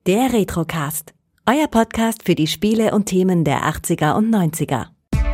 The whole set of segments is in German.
Der Retrocast, euer Podcast für die Spiele und Themen der 80er und 90er.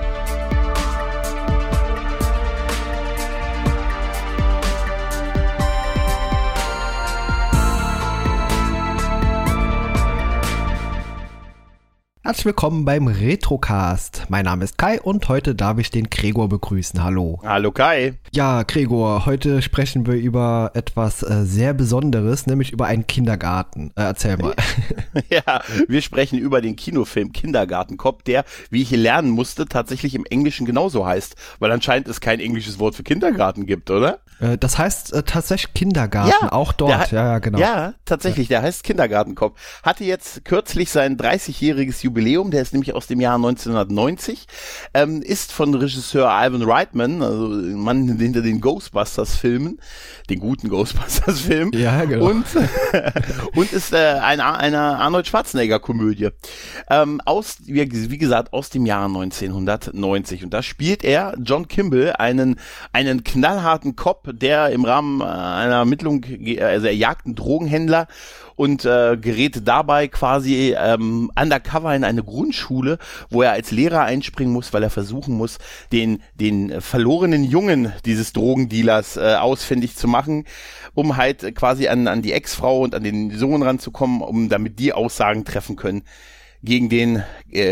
Herzlich willkommen beim Retrocast. Mein Name ist Kai und heute darf ich den Gregor begrüßen. Hallo. Hallo Kai. Ja, Gregor, heute sprechen wir über etwas sehr Besonderes, nämlich über einen Kindergarten. Erzähl mal. Ja, wir sprechen über den Kinofilm Kindergartenkopf, der, wie ich lernen musste, tatsächlich im Englischen genauso heißt, weil anscheinend es kein englisches Wort für Kindergarten gibt, oder? Das heißt tatsächlich Kindergarten, ja, auch dort. Ja, genau. Ja, tatsächlich, der heißt Kindergartenkopf. Hatte jetzt kürzlich sein 30-jähriges Jubiläum, der ist nämlich aus dem Jahr 1990, ist von Regisseur Ivan Reitman, also ein Mann hinter den Ghostbusters-Filmen, den guten Ghostbusters-Filmen. Ja, genau. Und ist eine Arnold Schwarzenegger-Komödie. Wie gesagt, aus dem Jahr 1990. Und da spielt er, John Kimball, einen knallharten Cop, der im Rahmen einer Ermittlung, also er jagt einen Drogenhändler und gerät dabei quasi undercover in eine Grundschule, wo er als Lehrer einspringen muss, weil er versuchen muss, den verlorenen Jungen dieses Drogendealers ausfindig zu machen, um halt quasi an die Ex-Frau und an den Sohn ranzukommen, damit die Aussagen treffen können gegen den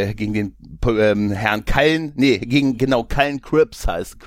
Herrn Cullen, Cullen Crisp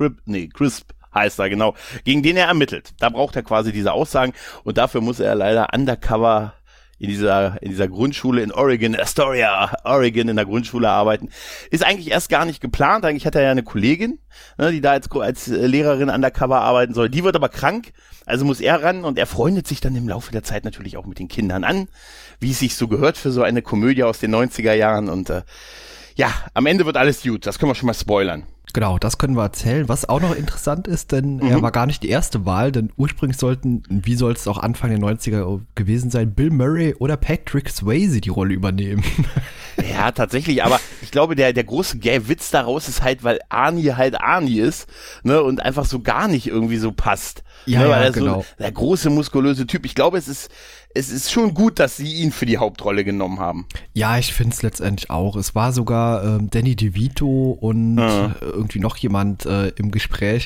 heißt er, genau, gegen den er ermittelt. Da braucht er quasi diese Aussagen und dafür muss er leider undercover in dieser Grundschule in Oregon, Astoria, Oregon, in der Grundschule arbeiten. Ist eigentlich erst gar nicht geplant. Eigentlich hat er ja eine Kollegin, die da als Lehrerin undercover arbeiten soll. Die wird aber krank, also muss er ran und er freundet sich dann im Laufe der Zeit natürlich auch mit den Kindern an, wie es sich so gehört für so eine Komödie aus den 90er Jahren und am Ende wird alles gut. Das können wir schon mal spoilern. Genau, das können wir erzählen. Was auch noch interessant ist, denn er war gar nicht die erste Wahl, denn ursprünglich sollten, wie soll es auch Anfang der 90er gewesen sein, Bill Murray oder Patrick Swayze die Rolle übernehmen. Ja, tatsächlich, aber ich glaube, der große Witz daraus ist halt, weil Arnie halt Arnie ist, ne, und einfach so gar nicht irgendwie so passt. Ja, ne, weil ja, genau. So der große, muskulöse Typ. Ich glaube, es ist schon gut, dass sie ihn für die Hauptrolle genommen haben. Ja, ich finde es letztendlich auch. Es war sogar Danny DeVito und irgendwie noch jemand im Gespräch.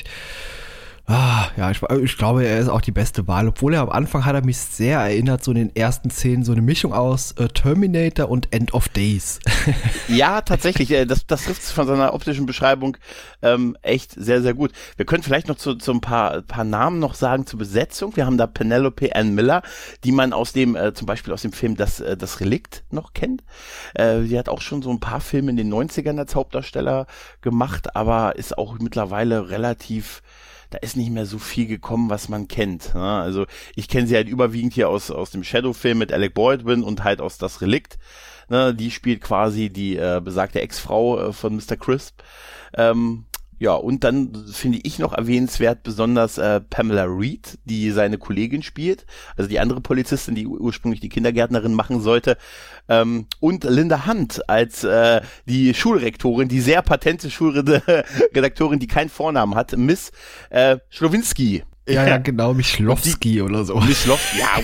Ja, ich glaube, er ist auch die beste Wahl. Obwohl am Anfang hat er mich sehr erinnert, so in den ersten Szenen, so eine Mischung aus Terminator und End of Days. Ja, tatsächlich. Das trifft es von seiner optischen Beschreibung echt sehr, sehr gut. Wir können vielleicht noch zu ein paar Namen noch sagen zur Besetzung. Wir haben da Penelope Ann Miller, die man aus dem, zum Beispiel aus dem Film Das Relikt noch kennt. Die hat auch schon so ein paar Filme in den 90ern als Hauptdarsteller gemacht, aber ist auch mittlerweile relativ... Da ist nicht mehr so viel gekommen, was man kennt. Ne? Also ich kenne sie halt überwiegend hier aus dem Shadow-Film mit Alec Baldwin und halt aus Das Relikt. Ne? Die spielt quasi die besagte Ex-Frau von Mr. Crisp. Ja, und dann finde ich noch erwähnenswert besonders Pamela Reed, die seine Kollegin spielt, also die andere Polizistin, die ursprünglich die Kindergärtnerin machen sollte, und Linda Hunt als die Schulrektorin, die sehr patente Schulredaktorin, die keinen Vornamen hat, Miss Schlowinski. Ja, genau, Michlowski oder so. Michlowski, ja,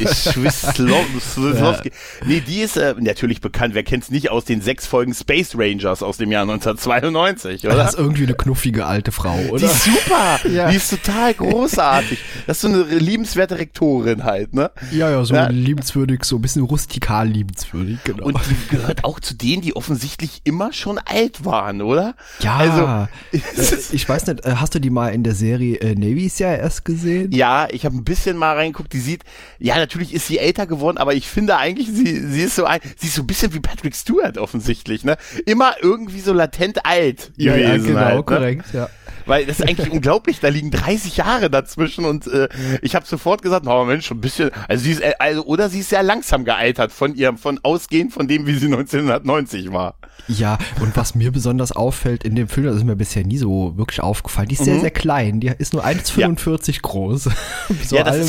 Michlowski. Nee, die ist natürlich bekannt, wer kennt's nicht, aus den 6 Folgen Space Rangers aus dem Jahr 1992, oder? Das ist irgendwie eine knuffige alte Frau, oder? Die ist super, ja. Die ist total großartig. Das ist so eine liebenswerte Rektorin halt, ne? Ja, so liebenswürdig, so ein bisschen rustikal liebenswürdig, genau. Und die gehört auch zu denen, die offensichtlich immer schon alt waren, oder? Ja, also, ich weiß nicht, hast du die mal in der Serie Navy CIS gesehen? Ja, ich habe ein bisschen mal reingeguckt, natürlich ist sie älter geworden, aber ich finde eigentlich, sie ist so ein bisschen wie Patrick Stewart offensichtlich, ne? Immer irgendwie so latent alt gewesen. Ja, genau, halt, korrekt, ne? Ja. Weil das ist eigentlich unglaublich, da liegen 30 Jahre dazwischen und ich habe sofort gesagt, oh Mensch, schon ein bisschen, also sie ist sehr langsam gealtert ausgehend von dem, wie sie 1990 war. Ja, und was mir besonders auffällt in dem Film, das ist mir bisher nie so wirklich aufgefallen, die ist sehr, sehr klein, die ist nur 1,45 groß. Ja, das ist ja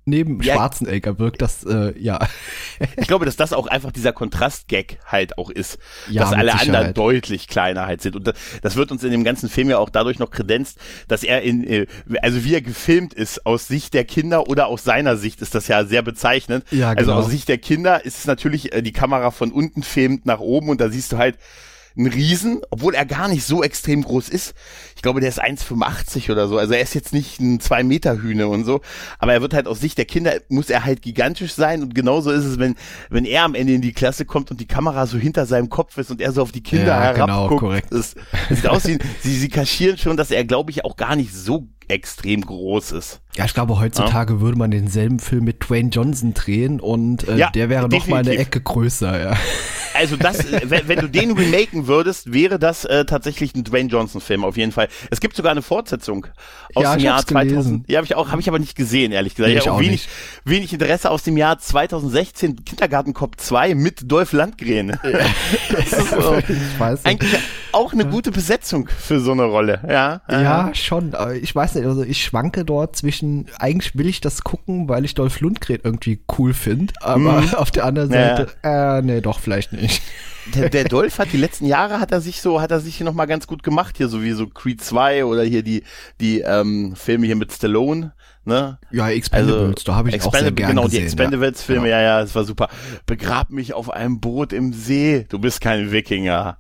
neben Schwarzenegger wirkt das, ja. Ich glaube, dass das auch einfach dieser Kontrastgag halt auch ist, Ja, dass mit alle Sicherheit. anderen deutlich kleiner halt sind. Und das wird uns in dem ganzen Film ja auch dadurch noch kredenzt, dass er also wie er gefilmt ist, aus Sicht der Kinder oder aus seiner Sicht, ist das ja sehr bezeichnend. Ja, genau. Also aus Sicht der Kinder ist es natürlich, die Kamera von unten filmt nach oben und da siehst du halt einen Riesen, obwohl er gar nicht so extrem groß ist. Ich glaube, der ist 1,85 oder so. Also er ist jetzt nicht ein 2-Meter-Hühne und so. Aber er wird halt aus Sicht der Kinder, muss er halt gigantisch sein. Und genauso ist es, wenn er am Ende in die Klasse kommt und die Kamera so hinter seinem Kopf ist und er so auf die Kinder herabguckt. Genau, korrekt. Es sieht aus wie, sie kaschieren schon, dass er, glaube ich, auch gar nicht so extrem groß ist. Ja, ich glaube, heutzutage würde man denselben Film mit Dwayne Johnson drehen und der wäre noch mal eine Ecke größer, ja. Also das, wenn du den remaken würdest, wäre das tatsächlich ein Dwayne Johnson Film auf jeden Fall. Es gibt sogar eine Fortsetzung aus dem Jahr 2000. Ja, habe ich aber nicht gesehen, ehrlich gesagt. Nee, ich habe auch wenig Interesse aus dem Jahr 2016, Kindergartenkopf 2 mit Dolph Lundgren. Das ist so, ich weiß nicht. eigentlich auch eine gute Besetzung für so eine Rolle, ja. Ja, schon. Aber ich weiß nicht, also ich schwanke dort zwischen, eigentlich will ich das gucken, weil ich Dolph Lundgren irgendwie cool finde, aber auf der anderen Seite, nee, doch vielleicht nicht. Der Dolph hat die letzten Jahre hat er sich noch mal ganz gut gemacht hier, so wie so Creed 2 oder hier die Filme hier mit Stallone, ne? Ja, Expendables, da habe ich auch sehr gerne gesehen. Die Expendables-Filme, ja, das war super. Begrab mich auf einem Boot im See, du bist kein Wikinger.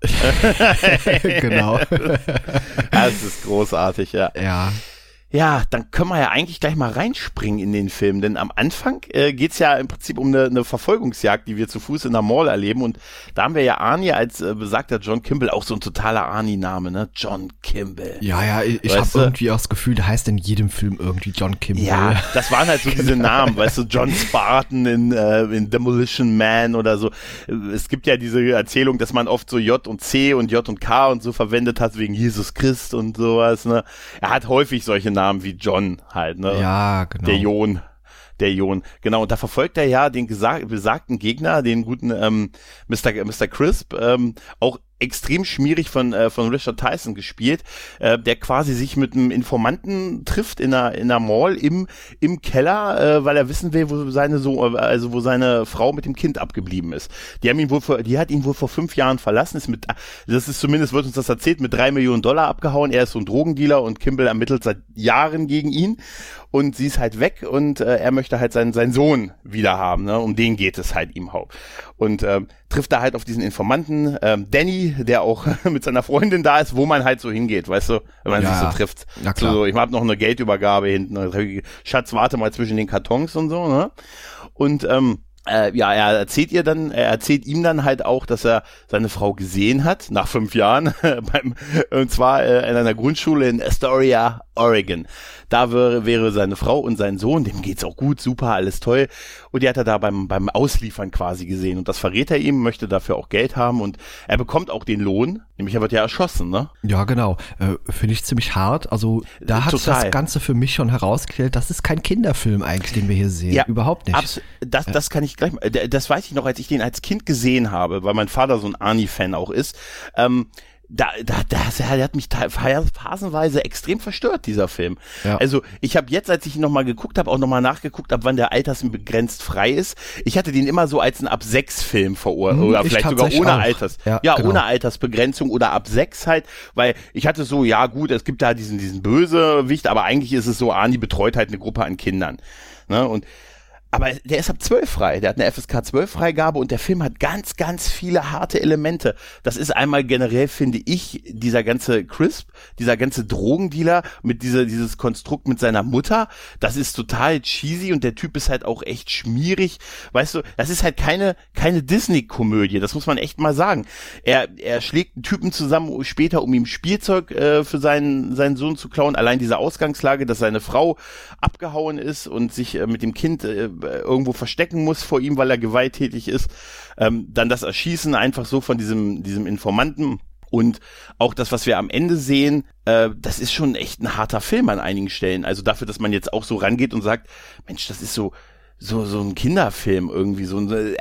Genau. Das ist großartig, ja. Ja. Ja, dann können wir ja eigentlich gleich mal reinspringen in den Film, denn am Anfang geht's ja im Prinzip um eine Verfolgungsjagd, die wir zu Fuß in der Mall erleben und da haben wir ja Arnie als besagter John Kimball, auch so ein totaler Arnie-Name, ne? John Kimball. Ja, ich habe irgendwie auch das Gefühl, der heißt in jedem Film irgendwie John Kimball. Ja, das waren halt so diese Namen, weißt du, John Spartan in Demolition Man oder so. Es gibt ja diese Erzählung, dass man oft so J und C und J und K und so verwendet hat, wegen Jesus Christ und sowas, ne? Er hat häufig solche Namen wie John halt, ne? Ja, genau. Der Jon, genau, und da verfolgt er ja den besagten Gegner, den guten Mr. Crisp, auch extrem schmierig von Richard Tyson gespielt, der quasi sich mit einem Informanten trifft in einer Mall im Keller, weil er wissen will, wo seine Frau mit dem Kind abgeblieben ist. Die hat ihn wohl vor 5 Jahren verlassen, das ist zumindest, wird uns das erzählt, mit $3 Millionen abgehauen. Er ist so ein Drogendealer und Kimball ermittelt seit Jahren gegen ihn und sie ist halt weg und er möchte halt seinen Sohn wieder haben, ne? Um den geht es halt ihm hau. Und trifft da halt auf diesen Informanten, Danny, der auch mit seiner Freundin da ist, wo man halt so hingeht, weißt du, wenn man sich so trifft. Ja, klar. So, ich habe noch eine Geldübergabe hinten, Schatz, warte mal zwischen den Kartons und so, ne? Und er erzählt ihm dann halt auch, dass er seine Frau gesehen hat, nach 5 Jahren, und zwar in einer Grundschule in Astoria, Oregon. Da wäre seine Frau und sein Sohn, dem geht's auch gut, super, alles toll. Und die hat er da beim Ausliefern quasi gesehen. Und das verrät er ihm, möchte dafür auch Geld haben und er bekommt auch den Lohn, nämlich er wird ja erschossen, ne? Ja, genau. Finde ich ziemlich hart. Also da hat das Ganze für mich schon herausgestellt, das ist kein Kinderfilm eigentlich, den wir hier sehen. Ja, überhaupt nicht. Das kann ich gleich mal, das weiß ich noch, als ich den als Kind gesehen habe, weil mein Vater so ein Arnie-Fan auch ist. Der hat mich phasenweise extrem verstört, dieser Film. Ja. Also ich habe jetzt, als ich ihn nochmal geguckt habe, auch nochmal nachgeguckt, ab wann der altersbegrenzt frei ist. Ich hatte den immer so als einen Ab-6-Film verurteilt. Oder vielleicht sogar ohne genau. Ohne Altersbegrenzung oder ab 6 halt, weil ich hatte so, ja gut, es gibt da diesen Bösewicht, aber eigentlich ist es so, Arnie betreut halt eine Gruppe an Kindern. Ne? Aber der ist ab 12 frei, der hat eine FSK 12 Freigabe und der Film hat ganz, ganz viele harte Elemente. Das ist einmal generell, finde ich, dieser ganze Crisp, dieser ganze Drogendealer mit dieses Konstrukt mit seiner Mutter, das ist total cheesy und der Typ ist halt auch echt schmierig. Weißt du, das ist halt keine Disney-Komödie, das muss man echt mal sagen. Er schlägt einen Typen zusammen später, um ihm Spielzeug für seinen Sohn zu klauen. Allein diese Ausgangslage, dass seine Frau abgehauen ist und sich mit dem Kind irgendwo verstecken muss vor ihm, weil er gewalttätig ist. Dann das Erschießen einfach so von diesem Informanten und auch das, was wir am Ende sehen, das ist schon echt ein harter Film an einigen Stellen. Also dafür, dass man jetzt auch so rangeht und sagt, Mensch, das ist so ein Kinderfilm irgendwie.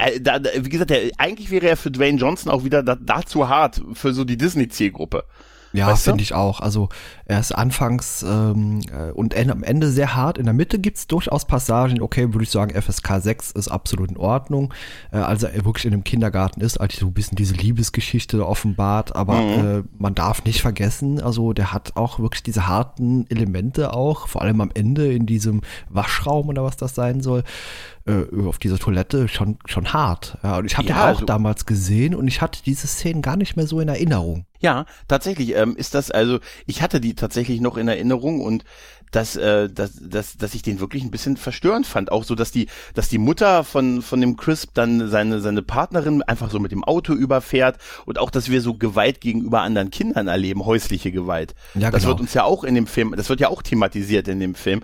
Wie gesagt, eigentlich wäre er für Dwayne Johnson auch wieder da zu hart für so die Disney-Zielgruppe. Ja, finde ich auch. Also er ist anfangs und am Ende sehr hart. In der Mitte gibt es durchaus Passagen, okay, würde ich sagen, FSK 6 ist absolut in Ordnung. Also er wirklich in einem Kindergarten ist, als so ein bisschen diese Liebesgeschichte offenbart, aber man darf nicht vergessen, also der hat auch wirklich diese harten Elemente auch, vor allem am Ende in diesem Waschraum oder was das sein soll, auf dieser Toilette schon hart. Ja, und ich habe den auch damals gesehen und ich hatte diese Szenen gar nicht mehr so in Erinnerung. Ja, tatsächlich ist das, also ich hatte die tatsächlich noch in Erinnerung und dass ich den wirklich ein bisschen verstörend fand. Auch so, dass die Mutter von dem Crisp dann seine Partnerin einfach so mit dem Auto überfährt und auch, dass wir so Gewalt gegenüber anderen Kindern erleben, häusliche Gewalt. Ja, das wird uns ja auch in dem Film, das wird ja auch thematisiert in dem Film.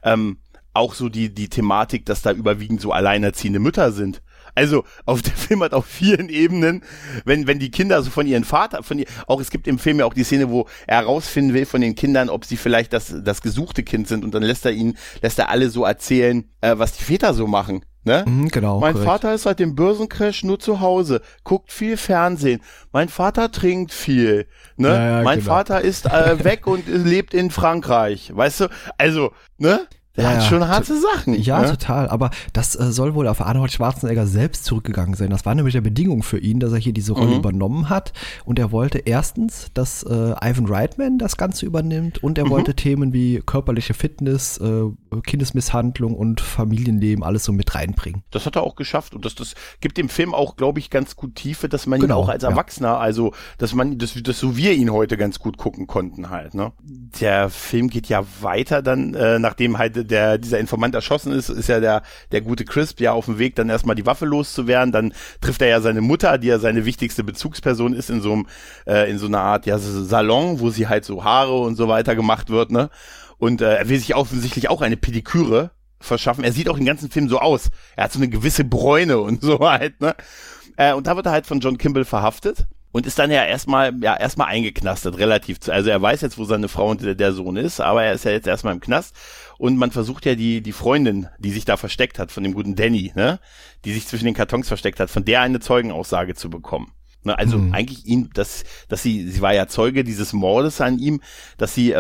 Auch so die Thematik, dass da überwiegend so alleinerziehende Mütter sind. Also, der Film hat auf vielen Ebenen, wenn die Kinder so von ihrem Vater, auch es gibt im Film ja auch die Szene, wo er herausfinden will von den Kindern, ob sie vielleicht das gesuchte Kind sind und dann lässt er alle so erzählen, was die Väter so machen. Ne? Genau. Mein Vater ist seit dem Börsencrash nur zu Hause, guckt viel Fernsehen. Mein Vater trinkt viel. Ne? Ja, mein Vater ist weg und lebt in Frankreich. Weißt du? Also, ne? Der hat schon harte Sachen. Ja, total. Aber das soll wohl auf Arnold Schwarzenegger selbst zurückgegangen sein. Das war nämlich eine Bedingung für ihn, dass er hier diese Rolle übernommen hat. Und er wollte erstens, dass Ivan Reitman das Ganze übernimmt. Und er wollte Themen wie körperliche Fitness, Kindesmisshandlung und Familienleben alles so mit reinbringen. Das hat er auch geschafft. Und das gibt dem Film auch, glaube ich, ganz gut Tiefe, dass man ihn auch als Erwachsener, also dass so wir ihn heute ganz gut gucken konnten halt. Ne? Der Film geht ja weiter dann, nachdem halt dieser Informant erschossen ist ja der gute Crisp ja auf dem Weg, dann erstmal die Waffe loszuwerden, dann trifft er ja seine Mutter, die ja seine wichtigste Bezugsperson ist in so einer Art Salon, wo sie halt so Haare und so weiter gemacht wird, ne? Und er will sich offensichtlich auch eine Pediküre verschaffen. Er sieht auch den ganzen Film so aus. Er hat so eine gewisse Bräune und so halt, ne? Und da wird er halt von John Kimball verhaftet. Und ist dann erstmal eingeknastet, also er weiß jetzt, wo seine Frau und der Sohn ist, aber er ist ja jetzt erstmal im Knast und man versucht ja die Freundin, die sich da versteckt hat, von dem guten Danny, ne, die sich zwischen den Kartons versteckt hat, von der eine Zeugenaussage zu bekommen. Ne, also eigentlich dass sie war ja Zeuge dieses Mordes an ihm, dass sie,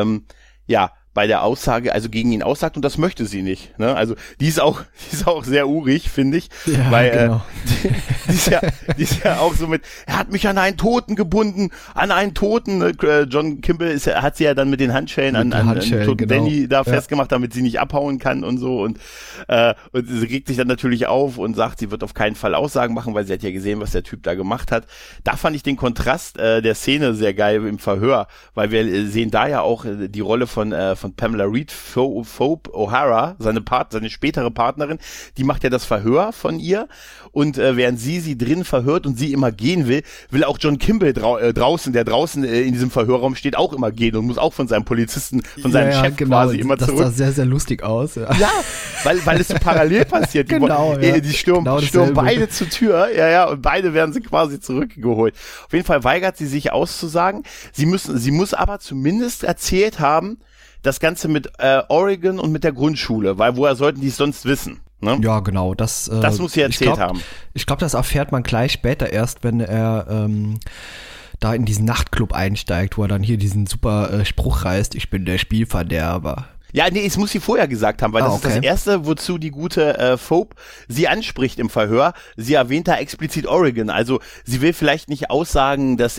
bei der Aussage, also gegen ihn aussagt und das möchte sie nicht. Ne? Also die ist auch sehr urig, finde ich. Ja, weil genau. Die ist ja auch so mit, er hat mich an einen Toten gebunden, John Kimball hat sie ja dann mit den Handschellen an den toten Danny da festgemacht, damit sie nicht abhauen kann und so und sie regt sich dann natürlich auf und sagt, sie wird auf keinen Fall Aussagen machen, weil sie hat ja gesehen, was der Typ da gemacht hat. Da fand ich den Kontrast der Szene sehr geil im Verhör, weil wir sehen da ja auch die Rolle von Pamela Reed, Phoebe O'Hara, seine spätere Partnerin, die macht ja das Verhör von ihr und während sie drin verhört und sie immer gehen will auch John Kimball draußen in diesem Verhörraum steht, auch immer gehen und muss auch von seinem Polizisten, von seinem Chef quasi immer zurück. Das sah sehr, sehr lustig aus. Ja, weil es so parallel passiert. Die stürmen beide zur Tür, und beide werden sie quasi zurückgeholt. Auf jeden Fall weigert sie sich auszusagen. Sie muss aber zumindest erzählt haben, das Ganze mit Oregon und mit der Grundschule, weil woher sollten die es sonst wissen? Ne? Ja, genau. Das muss sie erzählt haben. Ich glaube, das erfährt man gleich später erst, wenn er da in diesen Nachtclub einsteigt, wo er dann hier diesen super Spruch reißt, ich bin der Spielverderber. Ja, nee, es muss sie vorher gesagt haben, weil das ist das Erste, wozu die gute Phoebe sie anspricht im Verhör. Sie erwähnt da explizit Oregon. Also sie will vielleicht nicht aussagen, dass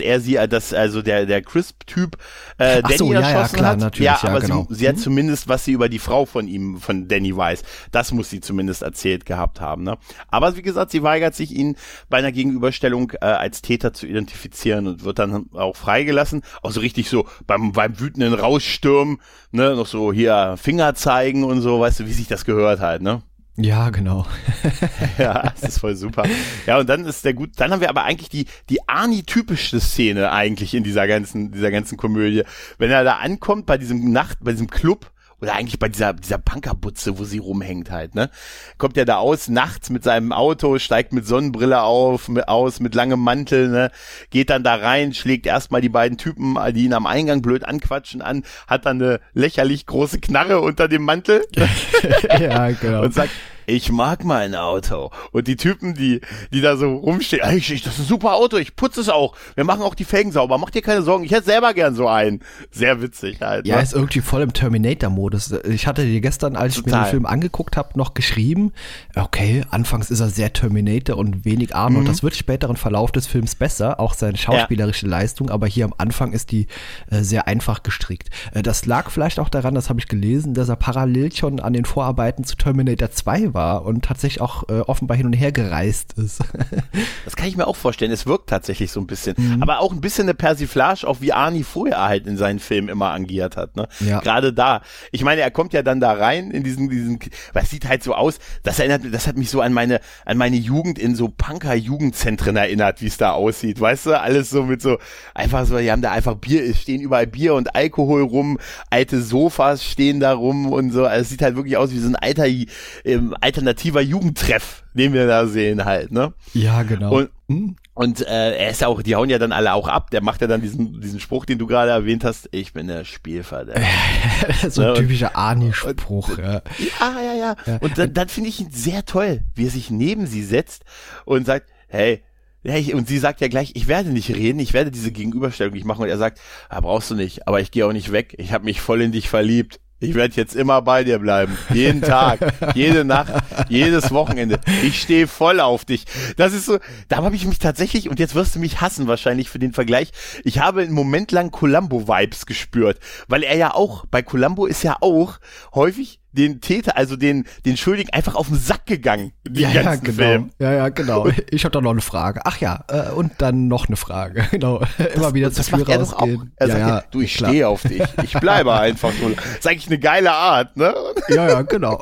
der Crisp-Typ Danny erschossen hat. Natürlich, aber genau. sie hat zumindest, was sie über die Frau von Danny weiß. Das muss sie zumindest erzählt gehabt haben. Ne? Aber wie gesagt, sie weigert sich, ihn bei einer Gegenüberstellung als Täter zu identifizieren und wird dann auch freigelassen. Auch so richtig so beim wütenden Rausstürmen, ne, noch so hier Finger zeigen und so, weißt du, wie sich das gehört halt, ne? Ja, genau. Ja, das ist voll super. Ja, und dann dann haben wir aber eigentlich die Arnie-typischste Szene eigentlich in dieser ganzen Komödie. Wenn er da ankommt bei diesem Club, oder eigentlich bei dieser Punkerbutze, wo sie rumhängt halt, ne? Kommt er da nachts mit seinem Auto, steigt mit Sonnenbrille aus, mit langem Mantel, ne? Geht dann da rein, schlägt erstmal die beiden Typen, die ihn am Eingang blöd anquatschen an, hat dann eine lächerlich große Knarre unter dem Mantel. Ja, genau. Und sagt, ich mag mein Auto. Und die Typen, die da so rumstehen, das ist ein super Auto, ich putze es auch. Wir machen auch die Felgen sauber, mach dir keine Sorgen, ich hätte selber gern so einen. Sehr witzig halt. Ja, Ne? ist irgendwie voll im Terminator-Modus. Ich hatte dir gestern, als ich mir den Film angeguckt habe, noch geschrieben, okay, anfangs ist er sehr Terminator und wenig Arnold. Das wird später im Verlauf des Films besser, auch seine schauspielerische Leistung, aber hier am Anfang ist die sehr einfach gestrickt. Das lag vielleicht auch daran, das habe ich gelesen, dass er parallel schon an den Vorarbeiten zu Terminator 2 war und tatsächlich auch offenbar hin und her gereist ist. Das kann ich mir auch vorstellen, es wirkt tatsächlich so ein bisschen. Aber auch ein bisschen eine Persiflage, auch wie Arnie vorher halt in seinen Filmen immer agiert hat. Ne? Ja. Gerade da. Ich meine, er kommt ja dann da rein in diesen, weil es sieht halt so aus, das hat mich so an meine Jugend in so Punker-Jugendzentren erinnert, wie es da aussieht. Weißt du, alles so mit so, einfach so, die haben da einfach Bier, es stehen überall Bier und Alkohol rum, alte Sofas stehen da rum und so. Also es sieht halt wirklich aus wie so ein alternativer Jugendtreff, den wir da sehen halt, ne? Ja, genau. Und er ist ja auch, die hauen ja dann alle auch ab. Der macht ja dann diesen Spruch, den du gerade erwähnt hast. Ich bin der Spielverderber. So ein typischer Arnie-Spruch. Ja. Ja. Und dann finde ich ihn sehr toll, wie er sich neben sie setzt und sagt, hey, und sie sagt ja gleich, ich werde nicht reden, ich werde diese Gegenüberstellung nicht machen. Und er sagt, brauchst du nicht, aber ich gehe auch nicht weg. Ich habe mich voll in dich verliebt. Ich werde jetzt immer bei dir bleiben. Jeden Tag, jede Nacht, jedes Wochenende. Ich stehe voll auf dich. Das ist so, da habe ich mich tatsächlich, und jetzt wirst du mich hassen wahrscheinlich für den Vergleich, ich habe einen Moment lang Columbo-Vibes gespürt. Weil er ja auch, bei Columbo ist ja auch häufig den Täter, also den Schuldigen einfach auf den Sack gegangen. Ja, genau. Ich habe da noch eine Frage. Ach ja, und dann noch eine Frage. Genau. Immer wieder zur Tür rausgehen. Er sagt du, ich stehe auf dich. Ich bleibe einfach so. Das ist eigentlich eine geile Art, ne? Ja, genau.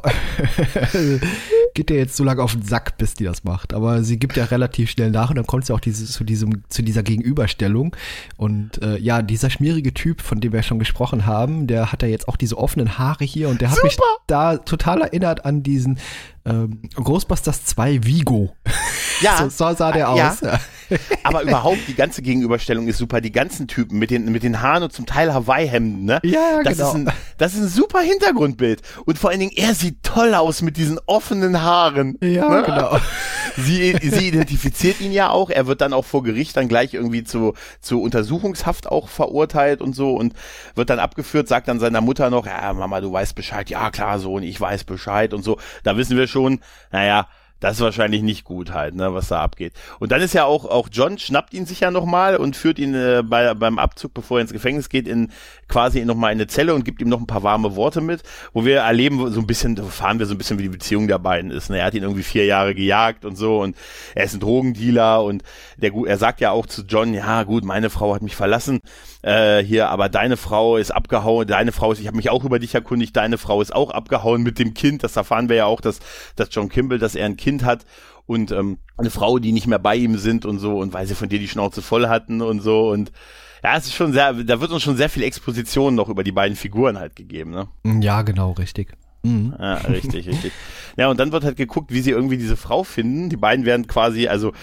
Geht dir jetzt so lange auf den Sack, bis die das macht. Aber sie gibt ja relativ schnell nach und dann kommt sie auch zu dieser Gegenüberstellung. Und dieser schmierige Typ, von dem wir schon gesprochen haben, der hat ja jetzt auch diese offenen Haare hier und der hat mich da total erinnert an diesen Ghostbusters 2 Vigo. Ja. So sah der aus. Ja. Aber überhaupt, die ganze Gegenüberstellung ist super. Die ganzen Typen mit den Haaren und zum Teil Hawaii-Hemden, ne? Ja, das genau. Das ist ein super Hintergrundbild. Und vor allen Dingen, er sieht toll aus mit diesen offenen Haaren. Ja, ne? genau. Sie identifiziert ihn ja auch. Er wird dann auch vor Gericht dann gleich irgendwie zu Untersuchungshaft auch verurteilt und so und wird dann abgeführt, sagt dann seiner Mutter noch, ja, Mama, du weißt Bescheid. Ja, klar, Sohn, ich weiß Bescheid und so. Da wissen wir schon, naja, das ist wahrscheinlich nicht gut halt, ne, was da abgeht. Und dann ist ja auch John schnappt ihn sich ja nochmal und führt ihn beim Abzug, bevor er ins Gefängnis geht, quasi nochmal in eine Zelle und gibt ihm noch ein paar warme Worte mit, wo wir erfahren wir so ein bisschen, wie die Beziehung der beiden ist. Ne? Er hat ihn irgendwie 4 Jahre gejagt und so und er ist ein Drogendealer und er sagt ja auch zu John, ja gut, meine Frau hat mich verlassen, aber deine Frau ist abgehauen, ich habe mich auch über dich erkundigt, deine Frau ist auch abgehauen mit dem Kind, das erfahren wir ja auch, dass John Kimball, dass er ein Kind hat und eine Frau, die nicht mehr bei ihm sind und so und weil sie von dir die Schnauze voll hatten und so und ja, es ist schon da wird uns schon sehr viel Exposition noch über die beiden Figuren halt gegeben, ne? Ja, genau, richtig. Mhm. Ja, richtig. Ja, und dann wird halt geguckt, wie sie irgendwie diese Frau finden. Die beiden werden quasi, also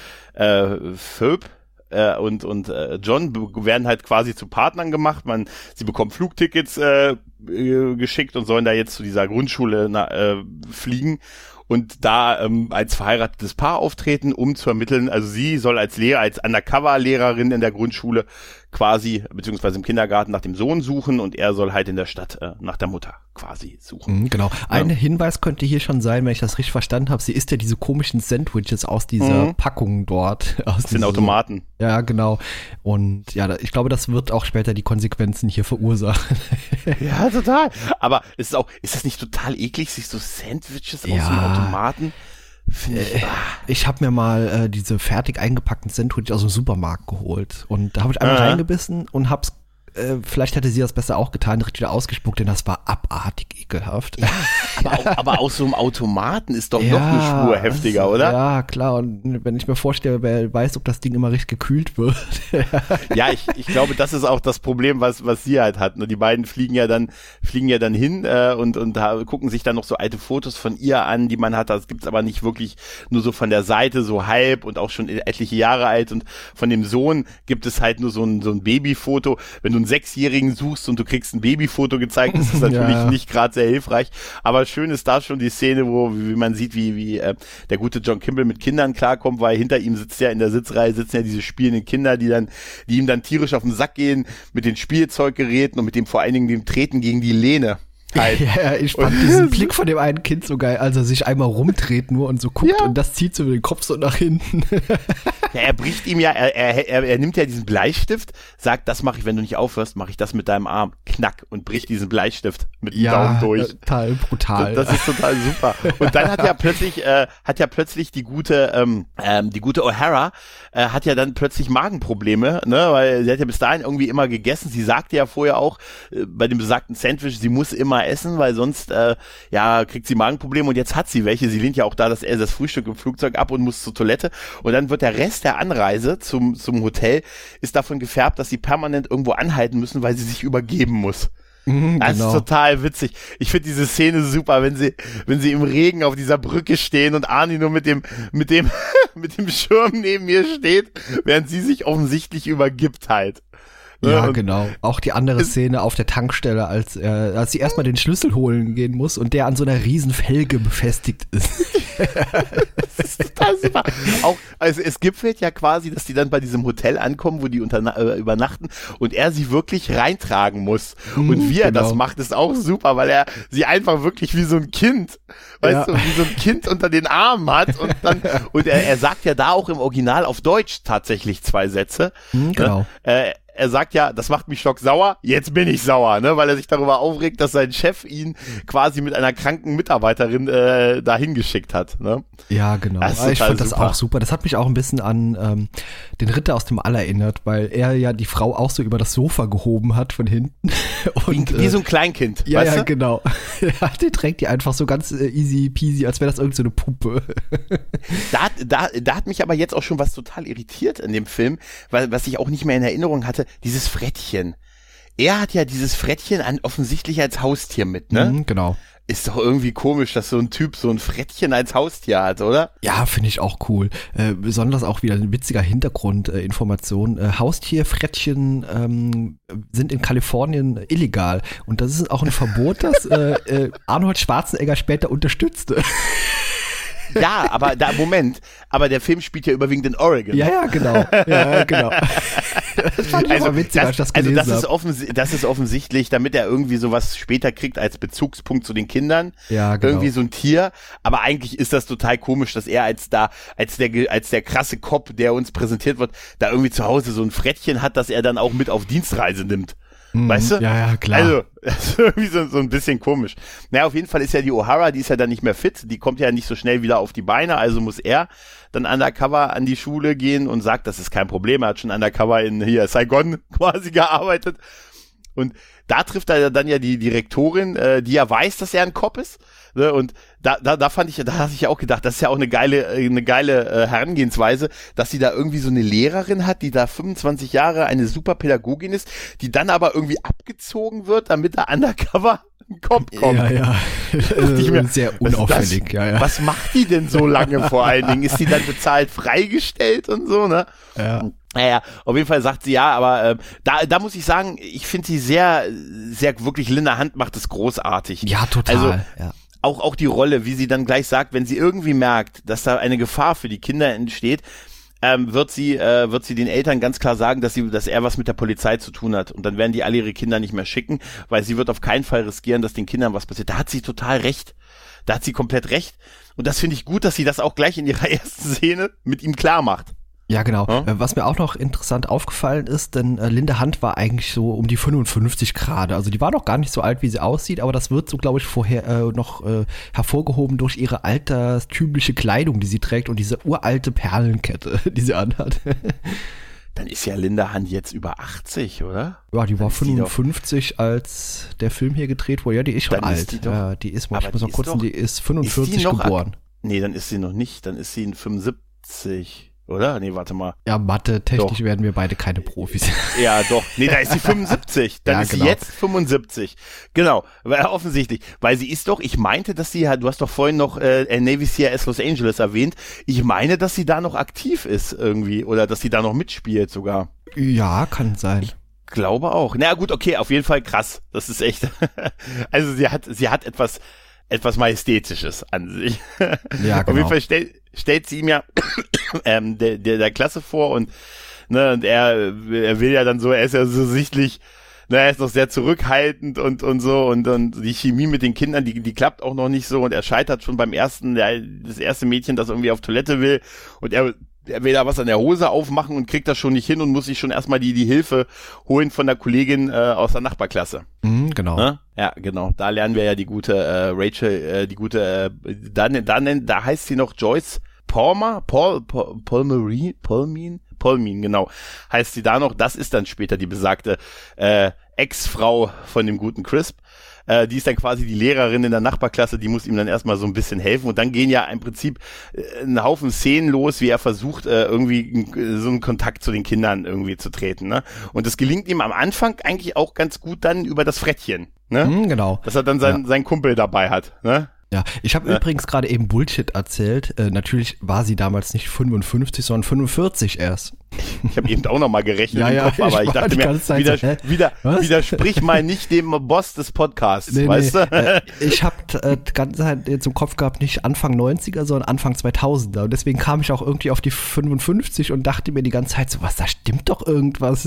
Phoebe und John werden halt quasi zu Partnern gemacht. Sie bekommen Flugtickets geschickt und sollen da jetzt zu dieser Grundschule fliegen und da als verheiratetes Paar auftreten, um zu ermitteln. Also sie soll als Undercover-Lehrerin in der Grundschule quasi, beziehungsweise im Kindergarten nach dem Sohn suchen und er soll halt in der Stadt nach der Mutter quasi suchen. Genau. Ein Hinweis könnte hier schon sein, wenn ich das richtig verstanden habe, sie isst ja diese komischen Sandwiches aus dieser Packung dort. Aus den Automaten. Ja, genau. Und ja, ich glaube, das wird auch später die Konsequenzen hier verursachen. Ja, total. Aber ist das nicht total eklig, sich so Sandwiches aus dem Automaten? Ich habe mir mal diese fertig eingepackten Sandwiches aus dem Supermarkt geholt und da habe ich einmal reingebissen und hab's vielleicht hätte sie das besser auch getan, direkt wieder ausgespuckt, denn das war abartig ekelhaft. Ja, aber aus so einem Automaten ist doch noch eine Spur heftiger, oder? Ja, klar. Und wenn ich mir vorstelle, wer weiß, ob das Ding immer richtig gekühlt wird. Ja, ich glaube, das ist auch das Problem, was sie halt hat. Die beiden fliegen ja dann hin und gucken sich dann noch so alte Fotos von ihr an, die man hat. Das gibt's aber nicht wirklich nur so von der Seite, so halb und auch schon etliche Jahre alt. Und von dem Sohn gibt es halt nur so ein Babyfoto. Wenn du ein 6-Jährigen suchst und du kriegst ein Babyfoto gezeigt, ist das natürlich nicht gerade sehr hilfreich. Aber schön ist da schon die Szene, wie man sieht, wie der gute John Kimball mit Kindern klarkommt, weil hinter ihm in der Sitzreihe sitzen ja diese spielenden Kinder, die ihm dann tierisch auf den Sack gehen mit den Spielzeuggeräten und mit dem vor allen Dingen dem Treten gegen die Lehne. Halt. Ja, ich fand diesen Blick von dem einen Kind so geil, als er sich einmal rumdreht nur und so guckt und das zieht so den Kopf so nach hinten. Ja, er bricht ihm er nimmt ja diesen Bleistift, sagt, das mache ich, wenn du nicht aufhörst, mache ich das mit deinem Arm. Knack und bricht diesen Bleistift mit dem Daumen durch. Total brutal. Das ist total super. Und dann hat ja plötzlich die gute O'Hara hat ja dann plötzlich Magenprobleme, ne, weil sie hat ja bis dahin irgendwie immer gegessen. Sie sagte ja vorher auch bei dem besagten Sandwich, sie muss immer essen, weil sonst kriegt sie Magenprobleme und jetzt hat sie welche. Sie lehnt ja auch das Frühstück im Flugzeug ab und muss zur Toilette und dann wird der Rest der Anreise zum Hotel ist davon gefärbt, dass sie permanent irgendwo anhalten müssen, weil sie sich übergeben muss. Das ist total witzig. Ich finde diese Szene super, wenn sie im Regen auf dieser Brücke stehen und Arnie nur mit dem Schirm neben ihr steht, während sie sich offensichtlich übergibt halt. Ja, genau. Auch die andere Szene auf der Tankstelle, als sie erstmal den Schlüssel holen gehen muss und der an so einer riesen Felge befestigt ist. Das ist total super. Auch, also es gipfelt ja quasi, dass die dann bei diesem Hotel ankommen, wo die übernachten und er sie wirklich reintragen muss. Und wie er das macht, ist auch super, weil er sie einfach wirklich wie so ein Kind, weißt du, wie so ein Kind unter den Armen hat und er sagt ja da auch im Original auf Deutsch tatsächlich 2 Sätze. Genau. Er sagt ja, das macht mich stocksauer, jetzt bin ich sauer, ne, weil er sich darüber aufregt, dass sein Chef ihn quasi mit einer kranken Mitarbeiterin dahin geschickt hat, ne? Ja, genau. Ich fand das auch super. Das hat mich auch ein bisschen an den Ritter aus dem All erinnert, weil er ja die Frau auch so über das Sofa gehoben hat von hinten. Und, wie so ein Kleinkind, ja, weißt du? Ja, genau. Ja, der trägt die einfach so ganz easy peasy, als wäre das irgend so eine Puppe. Da hat mich aber jetzt auch schon was total irritiert in dem Film, weil was ich auch nicht mehr in Erinnerung hatte, dieses Frettchen. Er hat ja dieses Frettchen offensichtlich als Haustier mit, ne? Genau. Ist doch irgendwie komisch, dass so ein Typ so ein Frettchen als Haustier hat, oder? Ja, finde ich auch cool. Besonders auch wieder ein witziger Hintergrundinformation. Haustierfrettchen sind in Kalifornien illegal. Und das ist auch ein Verbot, das Arnold Schwarzenegger später unterstützte. Ja, aber der Film spielt ja überwiegend in Oregon. Ja, genau. Ja, genau. Das fand ich aber witzig, als ich das gelesen habe. Das ist offensichtlich, damit er irgendwie sowas später kriegt als Bezugspunkt zu den Kindern. Ja, genau. Irgendwie so ein Tier. Aber eigentlich ist das total komisch, dass er als der krasse Cop, der uns präsentiert wird, da irgendwie zu Hause so ein Frettchen hat, dass er dann auch mit auf Dienstreise nimmt. Weißt du? Ja, klar. Also, das ist irgendwie so ein bisschen komisch. Naja, auf jeden Fall ist ja die O'Hara, die ist ja dann nicht mehr fit, die kommt ja nicht so schnell wieder auf die Beine, also muss er dann undercover an die Schule gehen und sagt, das ist kein Problem, er hat schon undercover in Saigon quasi gearbeitet. Und da trifft er dann ja die Direktorin, die ja weiß, dass er ein Cop ist. Ne? Und da hatte ich auch gedacht, das ist ja auch eine geile Herangehensweise, dass sie da irgendwie so eine Lehrerin hat, die da 25 Jahre eine super Pädagogin ist, die dann aber irgendwie abgezogen wird, damit da undercover ein Cop kommt. Ja. Sehr unauffällig. Was macht die denn so lange vor allen Dingen? Ist die dann bezahlt freigestellt und so, ne? Ja. Naja, auf jeden Fall sagt sie ja, aber da muss ich sagen, ich finde sie sehr, sehr wirklich, Linda Hunt macht es großartig. Ja, total. Also, ja. Auch die Rolle, wie sie dann gleich sagt, wenn sie irgendwie merkt, dass da eine Gefahr für die Kinder entsteht, wird sie den Eltern ganz klar sagen, dass er was mit der Polizei zu tun hat. Und dann werden die alle ihre Kinder nicht mehr schicken, weil sie wird auf keinen Fall riskieren, dass den Kindern was passiert. Da hat sie total recht. Da hat sie komplett recht. Und das finde ich gut, dass sie das auch gleich in ihrer ersten Szene mit ihm klar macht. Ja, genau. Was mir auch noch interessant aufgefallen ist, denn Linda Hunt war eigentlich so um die 55 Grad. Also die war noch gar nicht so alt, wie sie aussieht, aber das wird so, glaube ich, vorher noch hervorgehoben durch ihre alterstypische Kleidung, die sie trägt und diese uralte Perlenkette, die sie anhat. Dann ist ja Linda Hunt jetzt über 80, oder? Ja, die war 55, als der Film hier gedreht wurde. Ja, die ist schon alt. Die ist 45 geboren. Nee, dann ist sie noch nicht. Dann ist sie in 75. Oder? Nee, warte mal. Ja, Mathe-technisch werden wir beide keine Profis. Ja, doch. Nee, da ist sie 75. Dann ist sie jetzt 75. Genau. Offensichtlich. Weil sie ist doch, ich meinte, dass sie, du hast doch vorhin noch Navy CRS Los Angeles erwähnt. Ich meine, dass sie da noch aktiv ist irgendwie. Oder dass sie da noch mitspielt sogar. Ja, kann sein. glaube auch. Na gut, okay, auf jeden Fall krass. Das ist echt. Also sie hat etwas Majestätisches an sich. Ja, genau. Auf jeden Fall stellt sie ihm ja der Klasse vor und ne, und er will ja dann so, er ist ja so sichtlich, er ist noch sehr zurückhaltend und so und die Chemie mit den Kindern, die klappt auch noch nicht so und er scheitert schon beim das erste Mädchen, das irgendwie auf Toilette will und er will da was an der Hose aufmachen und kriegt das schon nicht hin und muss sich schon erstmal die Hilfe holen von der Kollegin aus der Nachbarklasse. Genau. Ne? Ja, genau. Da lernen wir ja die gute Rachel, da heißt sie noch Joyce Polmean, genau, heißt sie da noch. Das ist dann später die besagte Ex-Frau von dem guten Crisp. Die ist dann quasi die Lehrerin in der Nachbarklasse, die muss ihm dann erstmal so ein bisschen helfen und dann gehen ja im Prinzip ein Haufen Szenen los, wie er versucht, irgendwie so einen Kontakt zu den Kindern irgendwie zu treten, ne? Und das gelingt ihm am Anfang eigentlich auch ganz gut dann über das Frettchen, ne? Genau. Dass er dann seinen Kumpel dabei hat, ne? Ja, ich habe übrigens gerade eben Bullshit erzählt. Natürlich war sie damals nicht 55, sondern 45 erst. Ich habe eben auch nochmal gerechnet im Kopf, aber ich dachte mir, widersprich mal nicht dem Boss des Podcasts, weißt du? Ich habe die ganze Zeit jetzt im Kopf gehabt, nicht Anfang 90er, sondern Anfang 2000er. Und deswegen kam ich auch irgendwie auf die 55 und dachte mir die ganze Zeit so, was, da stimmt doch irgendwas.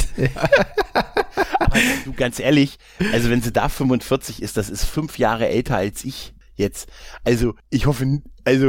Aber du, ganz ehrlich, also wenn sie da 45 ist, das ist 5 Jahre älter als ich. Jetzt, also ich hoffe, nein,